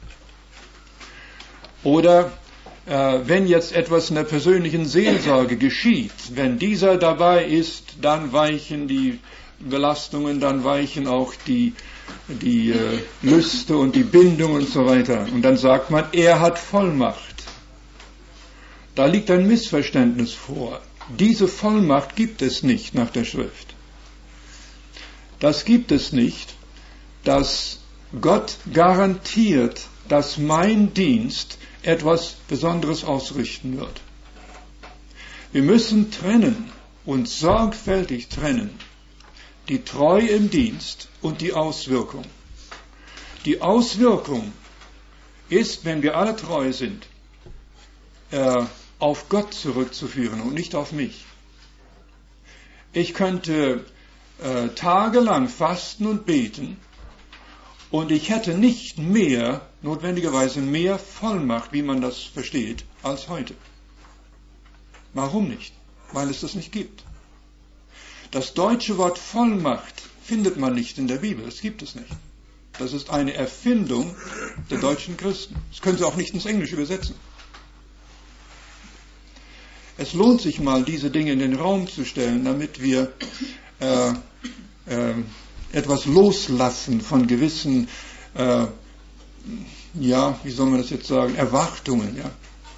Oder wenn jetzt etwas in der persönlichen Seelsorge geschieht, wenn dieser dabei ist, dann weichen die Belastungen, dann weichen auch die Lüste und die Bindung und so weiter. Und dann sagt man, er hat Vollmacht. Da liegt ein Missverständnis vor. Diese Vollmacht gibt es nicht nach der Schrift. Das gibt es nicht, dass Gott garantiert, dass mein Dienst etwas Besonderes ausrichten wird. Wir müssen trennen und sorgfältig trennen die Treue im Dienst und die Auswirkung. Die Auswirkung ist, wenn wir alle treu sind, auf Gott zurückzuführen und nicht auf mich. Ich könnte tagelang fasten und beten und ich hätte nicht notwendigerweise mehr Vollmacht, wie man das versteht, als heute. Warum nicht? Weil es das nicht gibt. Das deutsche Wort Vollmacht findet man nicht in der Bibel, das gibt es nicht. Das ist eine Erfindung der deutschen Christen. Das können Sie auch nicht ins Englische übersetzen. Es lohnt sich mal, diese Dinge in den Raum zu stellen, damit wir etwas loslassen von gewissen, wie soll man das jetzt sagen, Erwartungen. Ja?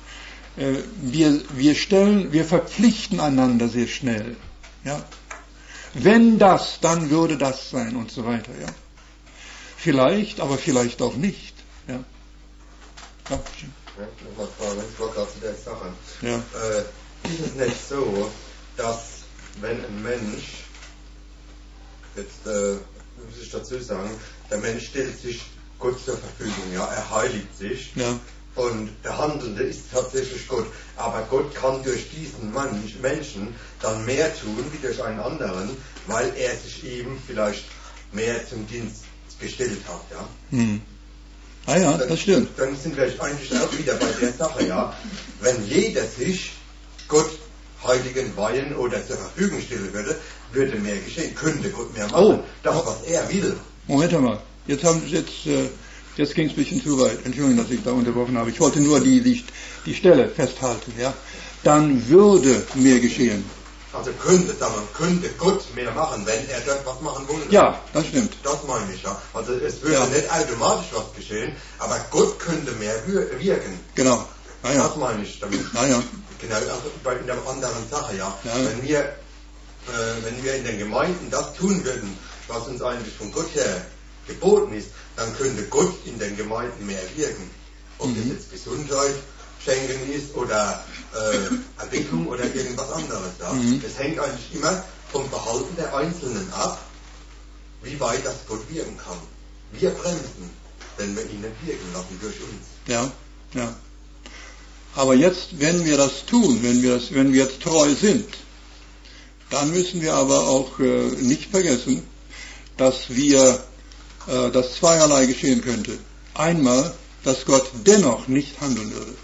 Wir verpflichten einander sehr schnell. Ja? Wenn das, dann würde das sein und so weiter. Ja? Vielleicht, aber vielleicht auch nicht. Ja? Ja. Nochmal fragen, ich war gerade zu der Sache. Ja. Ist es nicht so, dass wenn ein Mensch, jetzt muss ich dazu sagen, der Mensch stellt sich Gott zur Verfügung, ja, er heiligt sich, Ja. und der Handelnde ist tatsächlich Gott, aber Gott kann durch diesen Menschen dann mehr tun wie durch einen anderen, weil er sich eben vielleicht mehr zum Dienst gestellt hat, ja. Ah ja, das stimmt. Dann sind wir eigentlich auch wieder bei der Sache, ja. Wenn jeder sich Gott heiligen, weihen oder zur Verfügung stellen würde, würde mehr geschehen, könnte Gott mehr machen. Das, was er will. Moment mal. Jetzt ging es ein bisschen zu weit. Entschuldigung, dass ich da unterbrochen habe. Ich wollte nur die Stelle festhalten, ja. Dann würde mehr geschehen. Also könnte Gott mehr machen, wenn er dort was machen wollte. Ja, das stimmt. Das meine ich, ja. Also es würde nicht automatisch was geschehen, aber Gott könnte mehr wirken. Genau. Ah, ja. Das meine ich damit. Ah, ja. Genau, also bei einer anderen Sache, ja. Ja. Wenn wir in den Gemeinden das tun würden, was uns eigentlich von Gott her geboten ist, dann könnte Gott in den Gemeinden mehr wirken. Ob das jetzt Gesundheit schenken ist oder Erweckung oder irgendwas anderes. Ja. Das hängt eigentlich immer vom Verhalten der Einzelnen ab, wie weit das Gott wirken kann. Wir bremsen, wenn wir ihn nicht wirken lassen durch uns. Ja, ja. Aber jetzt, wenn wir das tun, wenn wir jetzt treu sind, dann müssen wir aber auch nicht vergessen, dass zweierlei geschehen könnte. Einmal, dass Gott dennoch nicht handeln würde.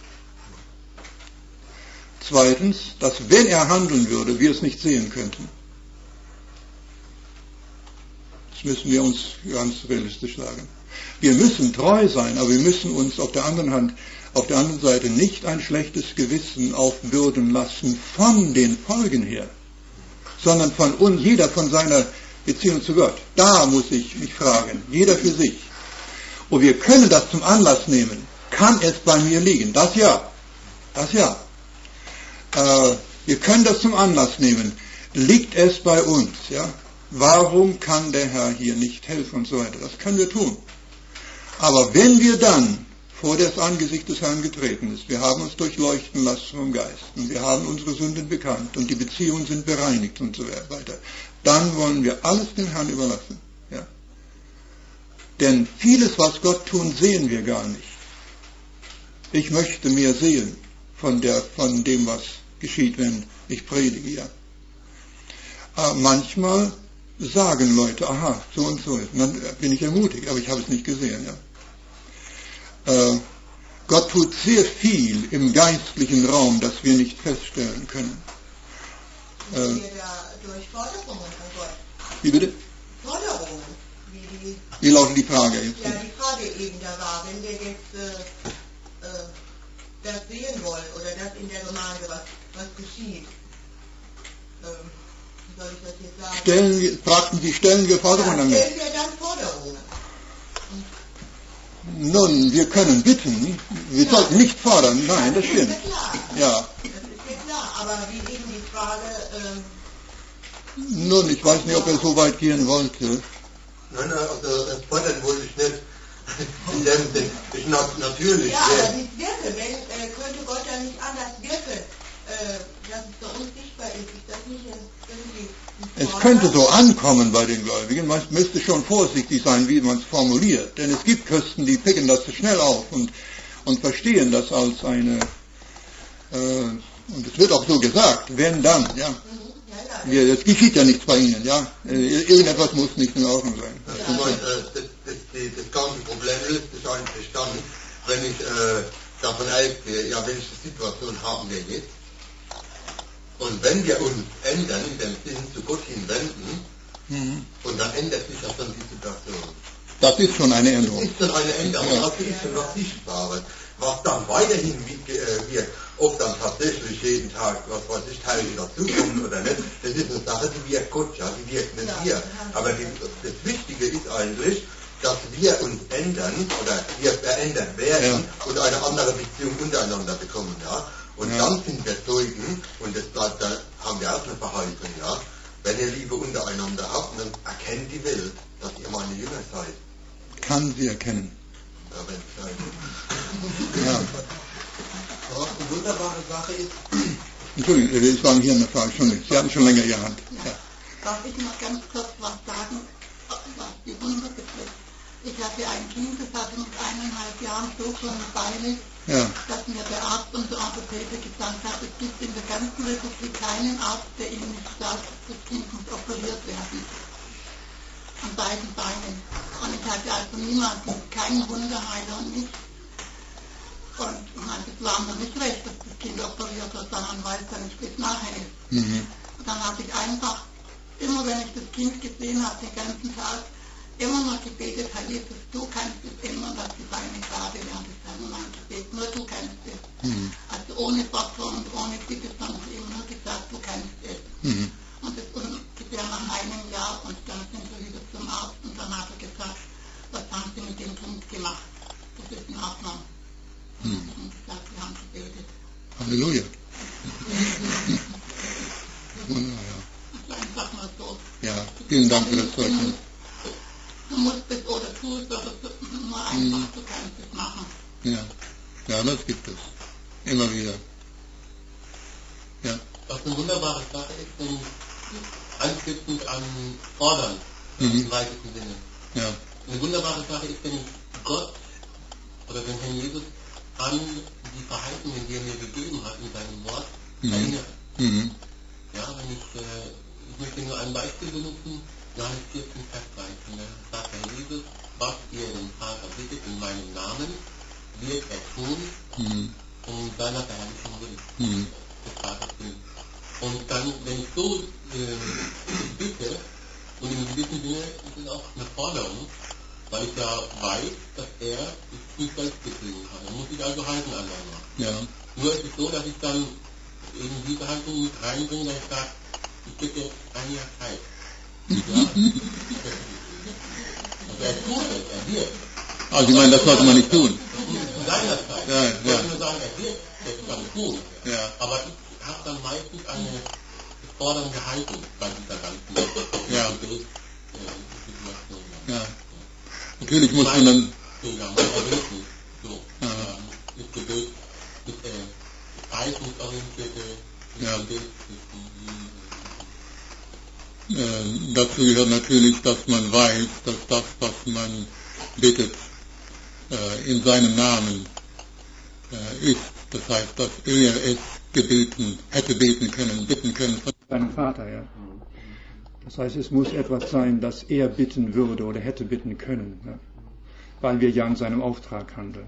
Zweitens, dass wenn er handeln würde, wir es nicht sehen könnten. Das müssen wir uns ganz realistisch sagen. Wir müssen treu sein, aber wir müssen uns auf der anderen Seite nicht ein schlechtes Gewissen aufbürden lassen von den Folgen her, sondern von uns, jeder von seiner Beziehung zu Gott. Da muss ich mich fragen, jeder für sich. Und wir können das zum Anlass nehmen. Kann es bei mir liegen? Das ja. Das ja. Wir können das zum Anlass nehmen. Liegt es bei uns? Ja? Warum kann der Herr hier nicht helfen und so weiter? Das können wir tun. Aber wenn wir dann vor das Angesicht des Herrn getreten ist, wir haben uns durchleuchten lassen vom Geist und wir haben unsere Sünden bekannt und die Beziehungen sind bereinigt und so weiter, dann wollen wir alles dem Herrn überlassen. Ja. Denn vieles, was Gott tun, sehen wir gar nicht. Ich möchte mehr sehen von dem, was geschieht, wenn ich predige. Ja. Manchmal sagen Leute, aha, so und so ist. Und dann bin ich ermutigt, aber ich habe es nicht gesehen. Ja. Gott tut sehr viel im geistlichen Raum, das wir nicht feststellen können. Durch Forderungen von Gott. Wie bitte? Forderungen. Wie lautet die Frage jetzt? Ja, die Frage eben da war, wenn wir jetzt das sehen wollen oder das in der Gemeinde, was geschieht. Wie soll ich das jetzt sagen? Stellen wir Forderungen an? Stellen wir dann Forderungen. Nun, wir können bitten, wir sollten nicht fordern, nein, das stimmt. Das ist ja klar. Ja. Das ist ja klar, aber wie eben die Frage... Nun, ich weiß nicht, ob er so weit gehen wollte. Nein, also das fordern wollte ich nicht. In dem Sinn, ich natürlich... Ja, aber das Wirken, könnte Gott dann nicht anders wirken, dass es bei uns sichtbar ist, ist das nicht irgendwie... Es könnte so ankommen bei den Gläubigen, man müsste schon vorsichtig sein, wie man es formuliert. Denn es gibt Christen, die picken das zu schnell auf und verstehen das als eine... und es wird auch so gesagt, wenn dann, ja. Es geschieht ja nichts bei Ihnen, ja. Irgendetwas muss nicht in Ordnung sein. Das ganze Problem löst sich eigentlich dann, wenn ich davon ausgehe, ja, welche Situation haben wir jetzt? Und wenn wir uns ändern, in dem Sinn zu Gott hinwenden, und dann ändert sich ja schon die Situation. Das ist schon eine Änderung. Das ist schon eine Änderung, ja. Das ist schon was Sichtbares. Was dann weiterhin wirkt, ob dann tatsächlich jeden Tag, was weiß ich, Teile dazukommen oder nicht, das ist eine Sache, die wirkt Gott, ja, die wirkt nicht wir. Aber das Wichtige ist eigentlich, dass wir uns ändern, oder wir verändert werden und eine andere Beziehung untereinander bekommen, ja. Und dann sind wir Zeugen, und das bleibt, da haben wir auch eine Verheißung, ja. Wenn ihr Liebe untereinander habt, dann erkennt die Welt, dass ihr meine Jünger seid. Kann sie erkennen. Ja, wenn es sein. Ja. Was eine wunderbare Sache ist. Entschuldigung, es war hier eine Frage, Sie hatten schon länger Ihre Hand. Ja. Darf ich noch ganz kurz was sagen, was die Wunder betrifft? Ich hatte ein Kind, das hatte mit 1,5 Jahren so schöne Beine, dass mir der Arzt und der Orthopäde gesagt hat, es gibt in der ganzen Republik keinen Arzt, der Ihnen nicht sagt, das Kind muss operiert werden. An beiden Beinen. Und ich hatte also niemanden, keinen Wunderheiler und nichts. Und ich meine, das war mir nicht recht, dass das Kind operiert wird, sondern man weiß ja nicht, wie es nachher ist. Und dann habe ich einfach, immer wenn ich das Kind gesehen habe, den ganzen Tag, immer noch gebetet, Herr Jesus, du kannst es immer, dass die Beine gerade werden. Das war nur mein Gebet, nur du kannst es. Also ohne Forderung und ohne Bitte, sondern ihm nur gesagt, du kannst es. Und das ungefähr nach einem Jahr, und dann sind wir wieder zum Arzt und dann hat er gesagt, was haben Sie mit dem Kind gemacht? Das ist in Ordnung. Und gesagt, wir haben gebetet. Halleluja. Wunderbar. Das war einfach mal so. Ja, vielen Dank für das Zeugnis. Du musst es oder tust oder nur einfach, du kannst es machen. Ja, das gibt es. Immer wieder. Ja. Was eine wunderbare Sache ist, wenn anknüpfend an Fordern, im weitesten Sinne. Ja. Eine wunderbare Sache ist, wenn Gott oder wenn Herr Jesus an die Verheißungen, die er mir gegeben hat in seinem Wort, erinnert. Ja, wenn ich möchte nur ein Beispiel benutzen, Johannes 14, Vers 13, da sagt Herr Jesus, was ihr den Vater bittet in meinem Namen, wird er tun, um seiner Verherrlichung willen, des Vaters willen. Und dann, wenn ich so bitte, und in gewissem Sinne ist es auch eine Forderung, weil ich ja weiß, dass er es nicht selbst befriedigen kann. Dann muss ich also halten an seinem Wort. Ja. Nur ist es so, dass ich dann eben diese Haltung mit reinbringe, dass ich sage, ich bitte ein Jahr Zeit. Ja. Also er tut es, er wird. Also ich meine, das sollte man nicht tun. Zu seiner Zeit. Ich wollte nur sagen, er wird es dann tun. Ja. Aber ich habe dann meistens eine fordernde Haltung bei dieser ganzen Situation. Ja. Natürlich muss man dann... Mit Gebet, mit verheißungsorientierte Gebet. Dazu gehört natürlich, dass man weiß, dass das, was man bittet, in seinem Namen ist. Das heißt, dass er es hätte bitten können von seinem Vater, ja. Das heißt, es muss etwas sein, das er bitten würde oder hätte bitten können, ja? Weil wir ja in seinem Auftrag handeln.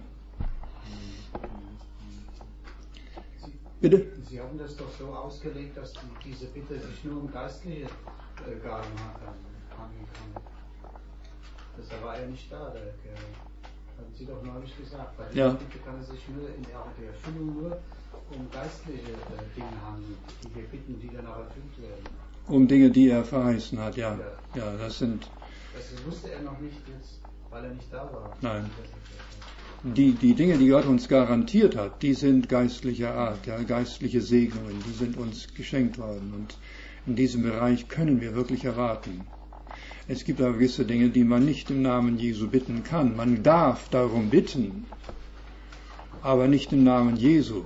Bitte? Sie haben das doch so ausgelegt, dass diese Bitte sich nur um geistliche Gaben handeln kann. Das war ja nicht da, haben Sie doch neulich gesagt. Bei dieser Bitte kann es sich nur in der Erfüllung nur um geistliche Dinge handeln, die wir bitten, die dann auch erfüllt werden. Um Dinge, die er verheißen hat, ja. Ja, das sind... Das wusste er noch nicht jetzt, weil er nicht da war. Nein. Die Dinge, die Gott uns garantiert hat, die sind geistlicher Art, ja, geistliche Segnungen, die sind uns geschenkt worden. Und in diesem Bereich können wir wirklich erwarten. Es gibt aber gewisse Dinge, die man nicht im Namen Jesu bitten kann. Man darf darum bitten, aber nicht im Namen Jesu,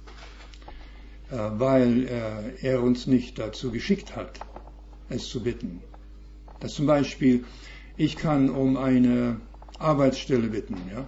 weil er uns nicht dazu geschickt hat, es zu bitten. Das zum Beispiel, ich kann um eine Arbeitsstelle bitten, ja.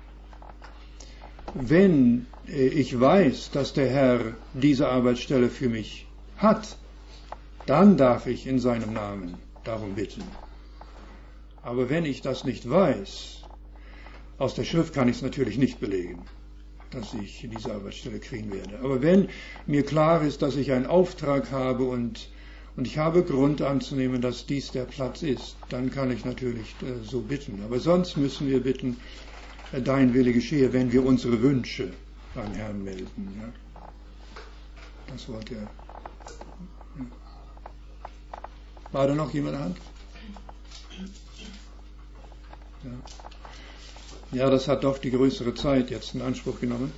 Wenn ich weiß, dass der Herr diese Arbeitsstelle für mich hat, dann darf ich in seinem Namen darum bitten. Aber wenn ich das nicht weiß, aus der Schrift kann ich es natürlich nicht belegen, dass ich diese Arbeitsstelle kriegen werde. Aber wenn mir klar ist, dass ich einen Auftrag habe und ich habe Grund anzunehmen, dass dies der Platz ist, dann kann ich natürlich so bitten. Aber sonst müssen wir bitten, dein Wille geschehe, wenn wir unsere Wünsche beim Herrn melden. Ja? Das wollte er. Ja. War da noch jemand an der Hand? Ja, das hat doch die größere Zeit jetzt in Anspruch genommen.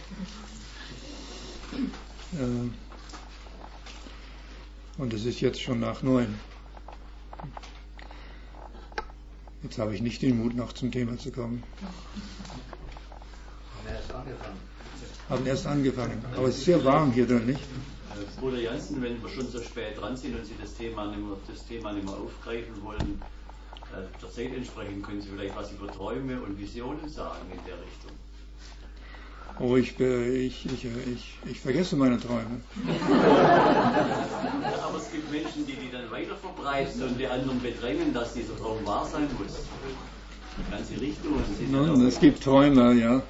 Und es ist jetzt schon nach 9. Jetzt habe ich nicht den Mut, noch zum Thema zu kommen. Haben erst angefangen. Aber es ist sehr warm hier drin, nicht? Bruder Jansen, wenn wir schon so spät dran sind und Sie das Thema nicht mehr aufgreifen wollen, der Zeit entsprechend, können Sie vielleicht was über Träume und Visionen sagen in der Richtung? Oh, ich vergesse meine Träume. Ja, aber es gibt Menschen, die dann weiter verbreiten und die anderen bedrängen, dass dieser Traum wahr sein muss. Die ganze Richtung. Nun, es gibt Träumer, ja.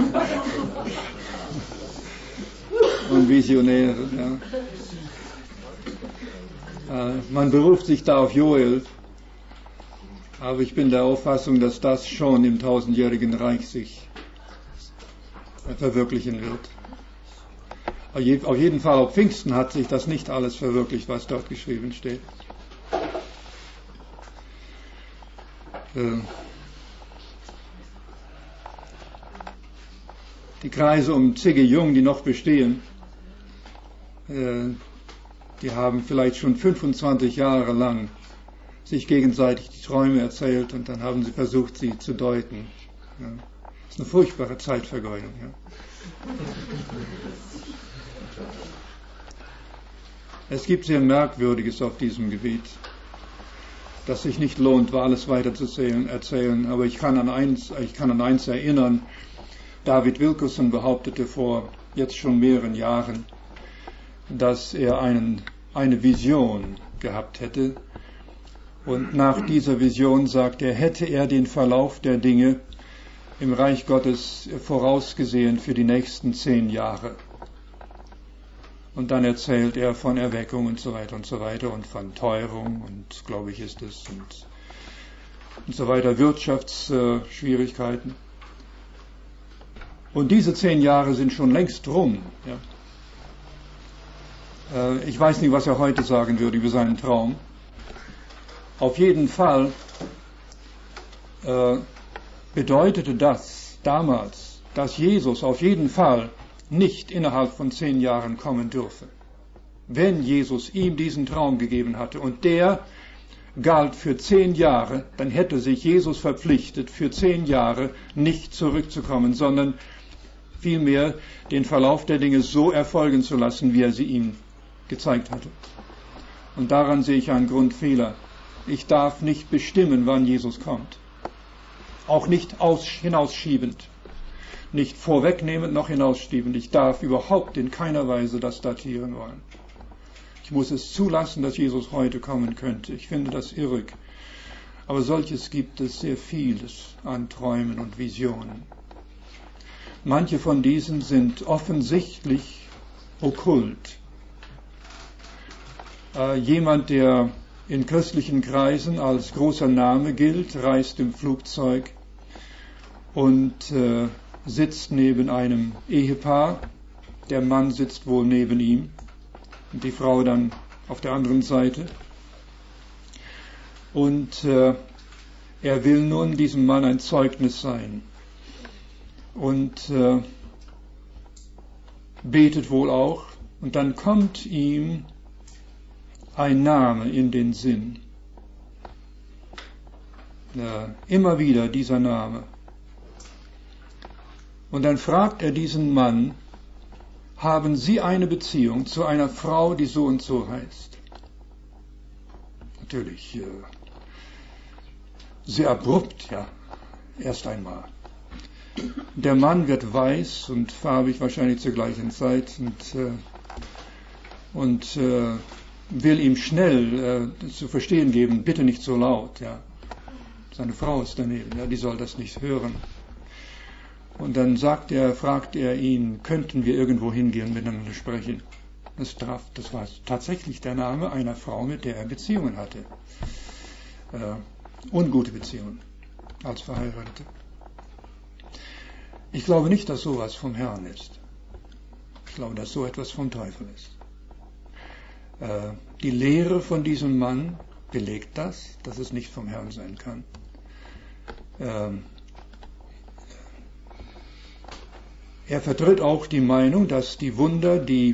Und Visionäre, ja. Man beruft sich da auf Joel, aber ich bin der Auffassung, dass das schon im 1000-jährigen Reich sich verwirklichen wird. Auf jeden Fall, auf Pfingsten hat sich das nicht alles verwirklicht, was dort geschrieben steht. Die Kreise um Zigge Jung, die noch bestehen, die haben vielleicht schon 25 Jahre lang sich gegenseitig die Träume erzählt und dann haben sie versucht, sie zu deuten. Ja. Das ist eine furchtbare Zeitvergeudung. Ja. Es gibt sehr Merkwürdiges auf diesem Gebiet, das sich nicht lohnt, alles weiter zu erzählen. Aber ich kann an eins erinnern. David Wilkerson behauptete vor jetzt schon mehreren Jahren, dass er eine Vision gehabt hätte. Und nach dieser Vision sagt er, hätte er den Verlauf der Dinge im Reich Gottes vorausgesehen für die nächsten 10 Jahre. Und dann erzählt er von Erweckung und so weiter und von Teuerung und, glaube ich, ist es und so weiter, Wirtschaftsschwierigkeiten. Und diese 10 Jahre sind schon längst rum. Ja. Ich weiß nicht, was er heute sagen würde über seinen Traum. Auf jeden Fall bedeutete das damals, dass Jesus auf jeden Fall nicht innerhalb von 10 Jahren kommen dürfe. Wenn Jesus ihm diesen Traum gegeben hatte und der galt für 10 Jahre, dann hätte sich Jesus verpflichtet, für 10 Jahre nicht zurückzukommen, sondern vielmehr den Verlauf der Dinge so erfolgen zu lassen, wie er sie ihm gezeigt hatte. Und daran sehe ich einen Grundfehler. Ich darf nicht bestimmen, wann Jesus kommt. Auch nicht hinausschiebend. Nicht vorwegnehmend noch hinausschiebend. Ich darf überhaupt in keiner Weise das datieren wollen. Ich muss es zulassen, dass Jesus heute kommen könnte. Ich finde das irrig. Aber solches gibt es sehr vieles an Träumen und Visionen. Manche von diesen sind offensichtlich okkult. Jemand, der in christlichen Kreisen als großer Name gilt, reist im Flugzeug und sitzt neben einem Ehepaar. Der Mann sitzt wohl neben ihm und die Frau dann auf der anderen Seite. Und er will nun diesem Mann ein Zeugnis sein und betet wohl auch. Und dann kommt ihm ein Name in den Sinn. Immer wieder dieser Name. Und dann fragt er diesen Mann, haben Sie eine Beziehung zu einer Frau, die so und so heißt? Natürlich sehr abrupt, ja, erst einmal. Der Mann wird weiß und farbig wahrscheinlich zur gleichen Zeit und will ihm schnell zu verstehen geben, bitte nicht so laut. Ja. Seine Frau ist daneben, ja, die soll das nicht hören. Und dann fragt er ihn, könnten wir irgendwo hingehen, miteinander sprechen? Das war tatsächlich der Name einer Frau, mit der er Beziehungen hatte. Ungute Beziehungen als Verheiratete. Ich glaube nicht, dass sowas vom Herrn ist. Ich glaube, dass so etwas vom Teufel ist. Die Lehre von diesem Mann belegt das, dass es nicht vom Herrn sein kann. Er vertritt auch die Meinung, dass die Wunder, die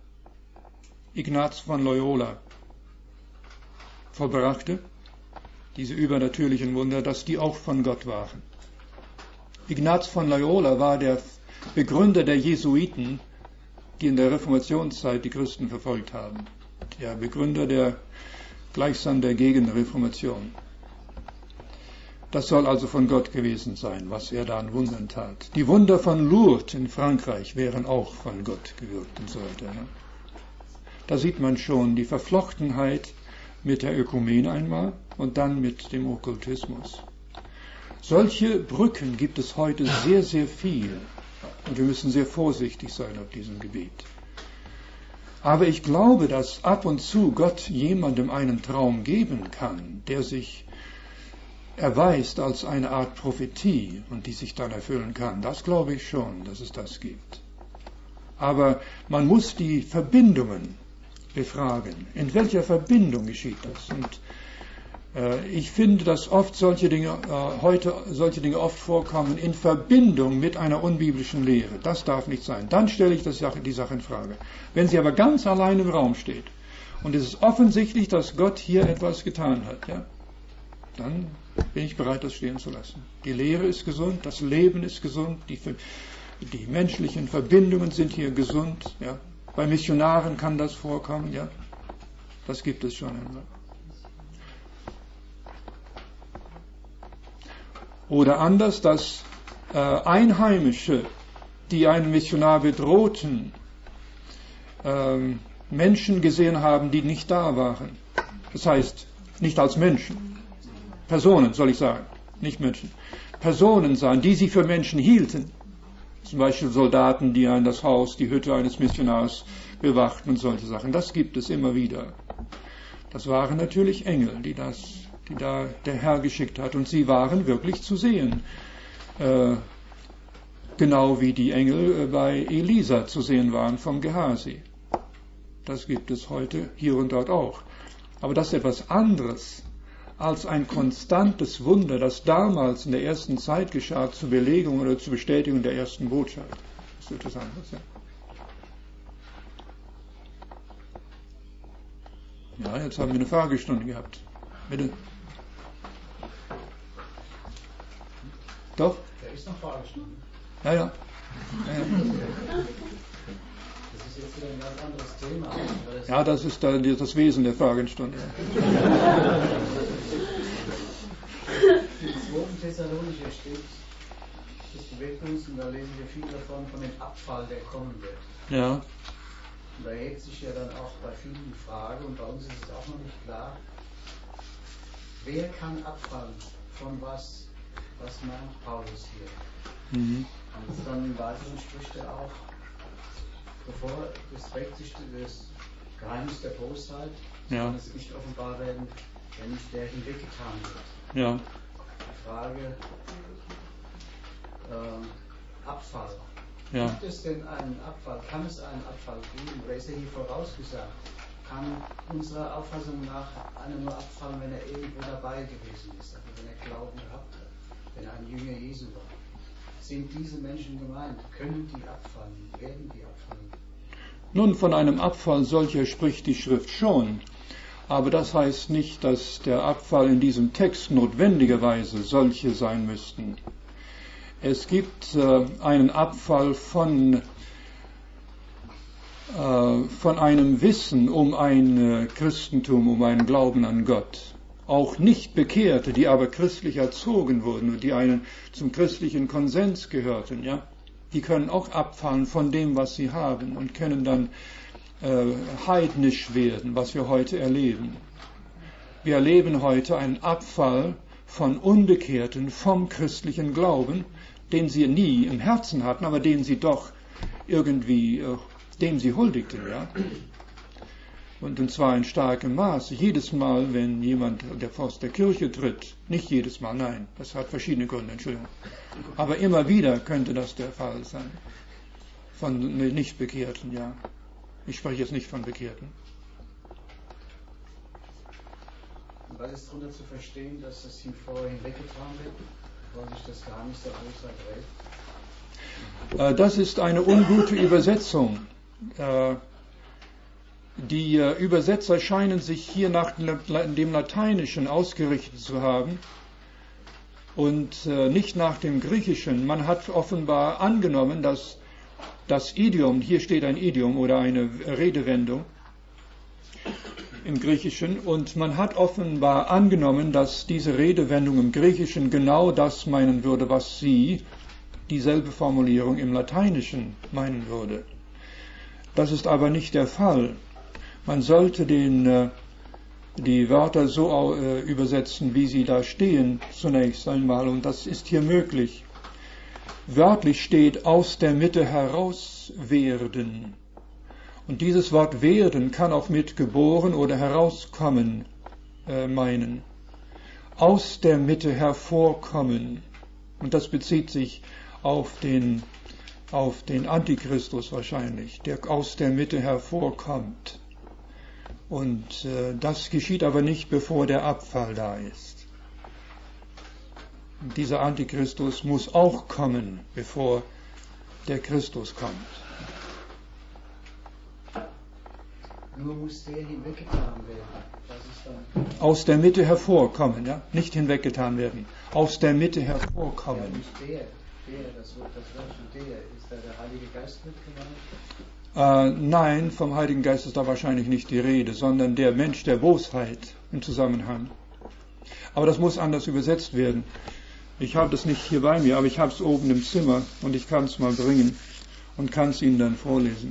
Ignaz von Loyola vollbrachte, diese übernatürlichen Wunder, dass die auch von Gott waren. Ignaz von Loyola war der Begründer der Jesuiten, die in der Reformationszeit die Christen verfolgt haben. Der Begründer der gleichsam der Gegenreformation. Das soll also von Gott gewesen sein, was er da an Wundern tat. Die Wunder von Lourdes in Frankreich wären auch von Gott gewirkt und so weiter. Da sieht man schon die Verflochtenheit mit der Ökumene einmal und dann mit dem Okkultismus. Solche Brücken gibt es heute sehr, sehr viel. Und wir müssen sehr vorsichtig sein auf diesem Gebiet. Aber ich glaube, dass ab und zu Gott jemandem einen Traum geben kann, der sich erweist als eine Art Prophetie und die sich dann erfüllen kann. Das glaube ich schon, dass es das gibt. Aber man muss die Verbindungen befragen. In welcher Verbindung geschieht das? Und ich finde, dass oft heute solche Dinge oft vorkommen in Verbindung mit einer unbiblischen Lehre. Das darf nicht sein. Dann stelle ich die Sache in Frage. Wenn sie aber ganz allein im Raum steht und es ist offensichtlich, dass Gott hier etwas getan hat, ja, dann bin ich bereit, das stehen zu lassen. Die Lehre ist gesund, das Leben ist gesund, die menschlichen Verbindungen sind hier gesund. Ja. Bei Missionaren kann das vorkommen, ja. Das gibt es schon immer. Oder anders, dass Einheimische, die einen Missionar bedrohten, Menschen gesehen haben, die nicht da waren. Das heißt, nicht als Menschen. Personen, soll ich sagen, nicht Menschen. Personen sahen, die sie für Menschen hielten. Zum Beispiel Soldaten, die das Haus, die Hütte eines Missionars bewachten und solche Sachen. Das gibt es immer wieder. Das waren natürlich Engel, die da der Herr geschickt hat. Und sie waren wirklich zu sehen. Genau wie die Engel bei Elisa zu sehen waren vom Gehasi. Das gibt es heute hier und dort auch. Aber das ist etwas anderes als ein konstantes Wunder, das damals in der ersten Zeit geschah, zur Belegung oder zur Bestätigung der ersten Botschaft. Das ist etwas anderes, ja. Ja, jetzt haben wir eine Fragestunde gehabt. Bitte. Doch? Da ist noch Fragestunde. Ja, ja. Das ist jetzt wieder ein ganz anderes Thema. Ja, das ist das Wesen der Fragenstunde. Im 2. Thessalonicher steht, das bewegt uns, und da lesen wir viel davon, von dem Abfall, der kommen wird. Ja. Und da hebt sich ja dann auch bei vielen die Frage, und bei uns ist es auch noch nicht klar, wer kann abfallen von was meint Paulus hier? Und dann im Weiteren spricht er auch, bevor das trägt sich das Geheimnis der Bosheit, kann es nicht offenbar werden, wenn nicht der hinweggetan wird. Ja. Die Frage Abfall. Ja. Gibt es denn einen Abfall? Kann es einen Abfall geben? Oder ist er hier vorausgesagt? Kann unserer Auffassung nach einer nur abfallen, wenn er irgendwo dabei gewesen ist, also wenn er Glauben gehabt hat, wenn er ein Jünger Jesu war? Sind diese Menschen gemeint? Können die abfallen? Werden die abfallen? Nun, von einem Abfall solcher spricht die Schrift schon. Aber das heißt nicht, dass der Abfall in diesem Text notwendigerweise solche sein müssten. Es gibt einen Abfall von einem Wissen um ein Christentum, um einen Glauben an Gott. Auch Nicht-Bekehrte, die aber christlich erzogen wurden und die zum christlichen Konsens gehörten, ja, die können auch abfallen von dem, was sie haben und können dann heidnisch werden, was wir heute erleben. Wir erleben heute einen Abfall von Unbekehrten vom christlichen Glauben, den sie nie im Herzen hatten, aber den sie doch irgendwie, dem sie huldigten, ja. Und zwar in starkem Maße. Jedes Mal, wenn jemand der Forst der Kirche tritt, nicht jedes Mal, nein, das hat verschiedene Gründe, Entschuldigung. Aber immer wieder könnte das der Fall sein. Von Nichtbekehrten, ja. Ich spreche jetzt nicht von Bekehrten. Was ist darunter zu verstehen, dass das vorher hinweggetan wird, bevor sich das Geheimnis der Bosheit dreht? Das ist eine ungute Übersetzung. Die Übersetzer scheinen sich hier nach dem Lateinischen ausgerichtet zu haben und nicht nach dem Griechischen. Man hat offenbar angenommen, dass das Idiom, hier steht ein Idiom oder eine Redewendung im Griechischen, und man hat offenbar angenommen, dass diese Redewendung im Griechischen genau das meinen würde, was sie, dieselbe Formulierung im Lateinischen, meinen würde. Das ist aber nicht der Fall. Man sollte die Wörter so übersetzen, wie sie da stehen, zunächst einmal, und das ist hier möglich. Wörtlich steht aus der Mitte heraus werden. Und dieses Wort werden kann auch mit geboren oder herauskommen meinen. Aus der Mitte hervorkommen. Und das bezieht sich auf den Antichristus wahrscheinlich, der aus der Mitte hervorkommt. Und das geschieht aber nicht, bevor der Abfall da ist. Und dieser Antichristus muss auch kommen, bevor der Christus kommt. Nur muss der hinweggetan werden. Das ist dann aus der Mitte hervorkommen, ja? Nicht hinweggetan werden. Aus der Mitte hervorkommen. Ja, nicht das Wörtchen der, ist da der Heilige Geist mit gemeint? Nein, vom Heiligen Geist ist da wahrscheinlich nicht die Rede, sondern der Mensch der Bosheit im Zusammenhang. Aber das muss anders übersetzt werden. Ich habe das nicht hier bei mir, aber ich habe es oben im Zimmer und ich kann es mal bringen und kann es Ihnen dann vorlesen.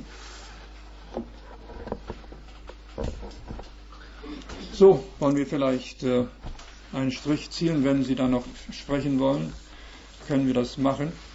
So, wollen wir vielleicht einen Strich ziehen, wenn Sie dann noch sprechen wollen, können wir das machen.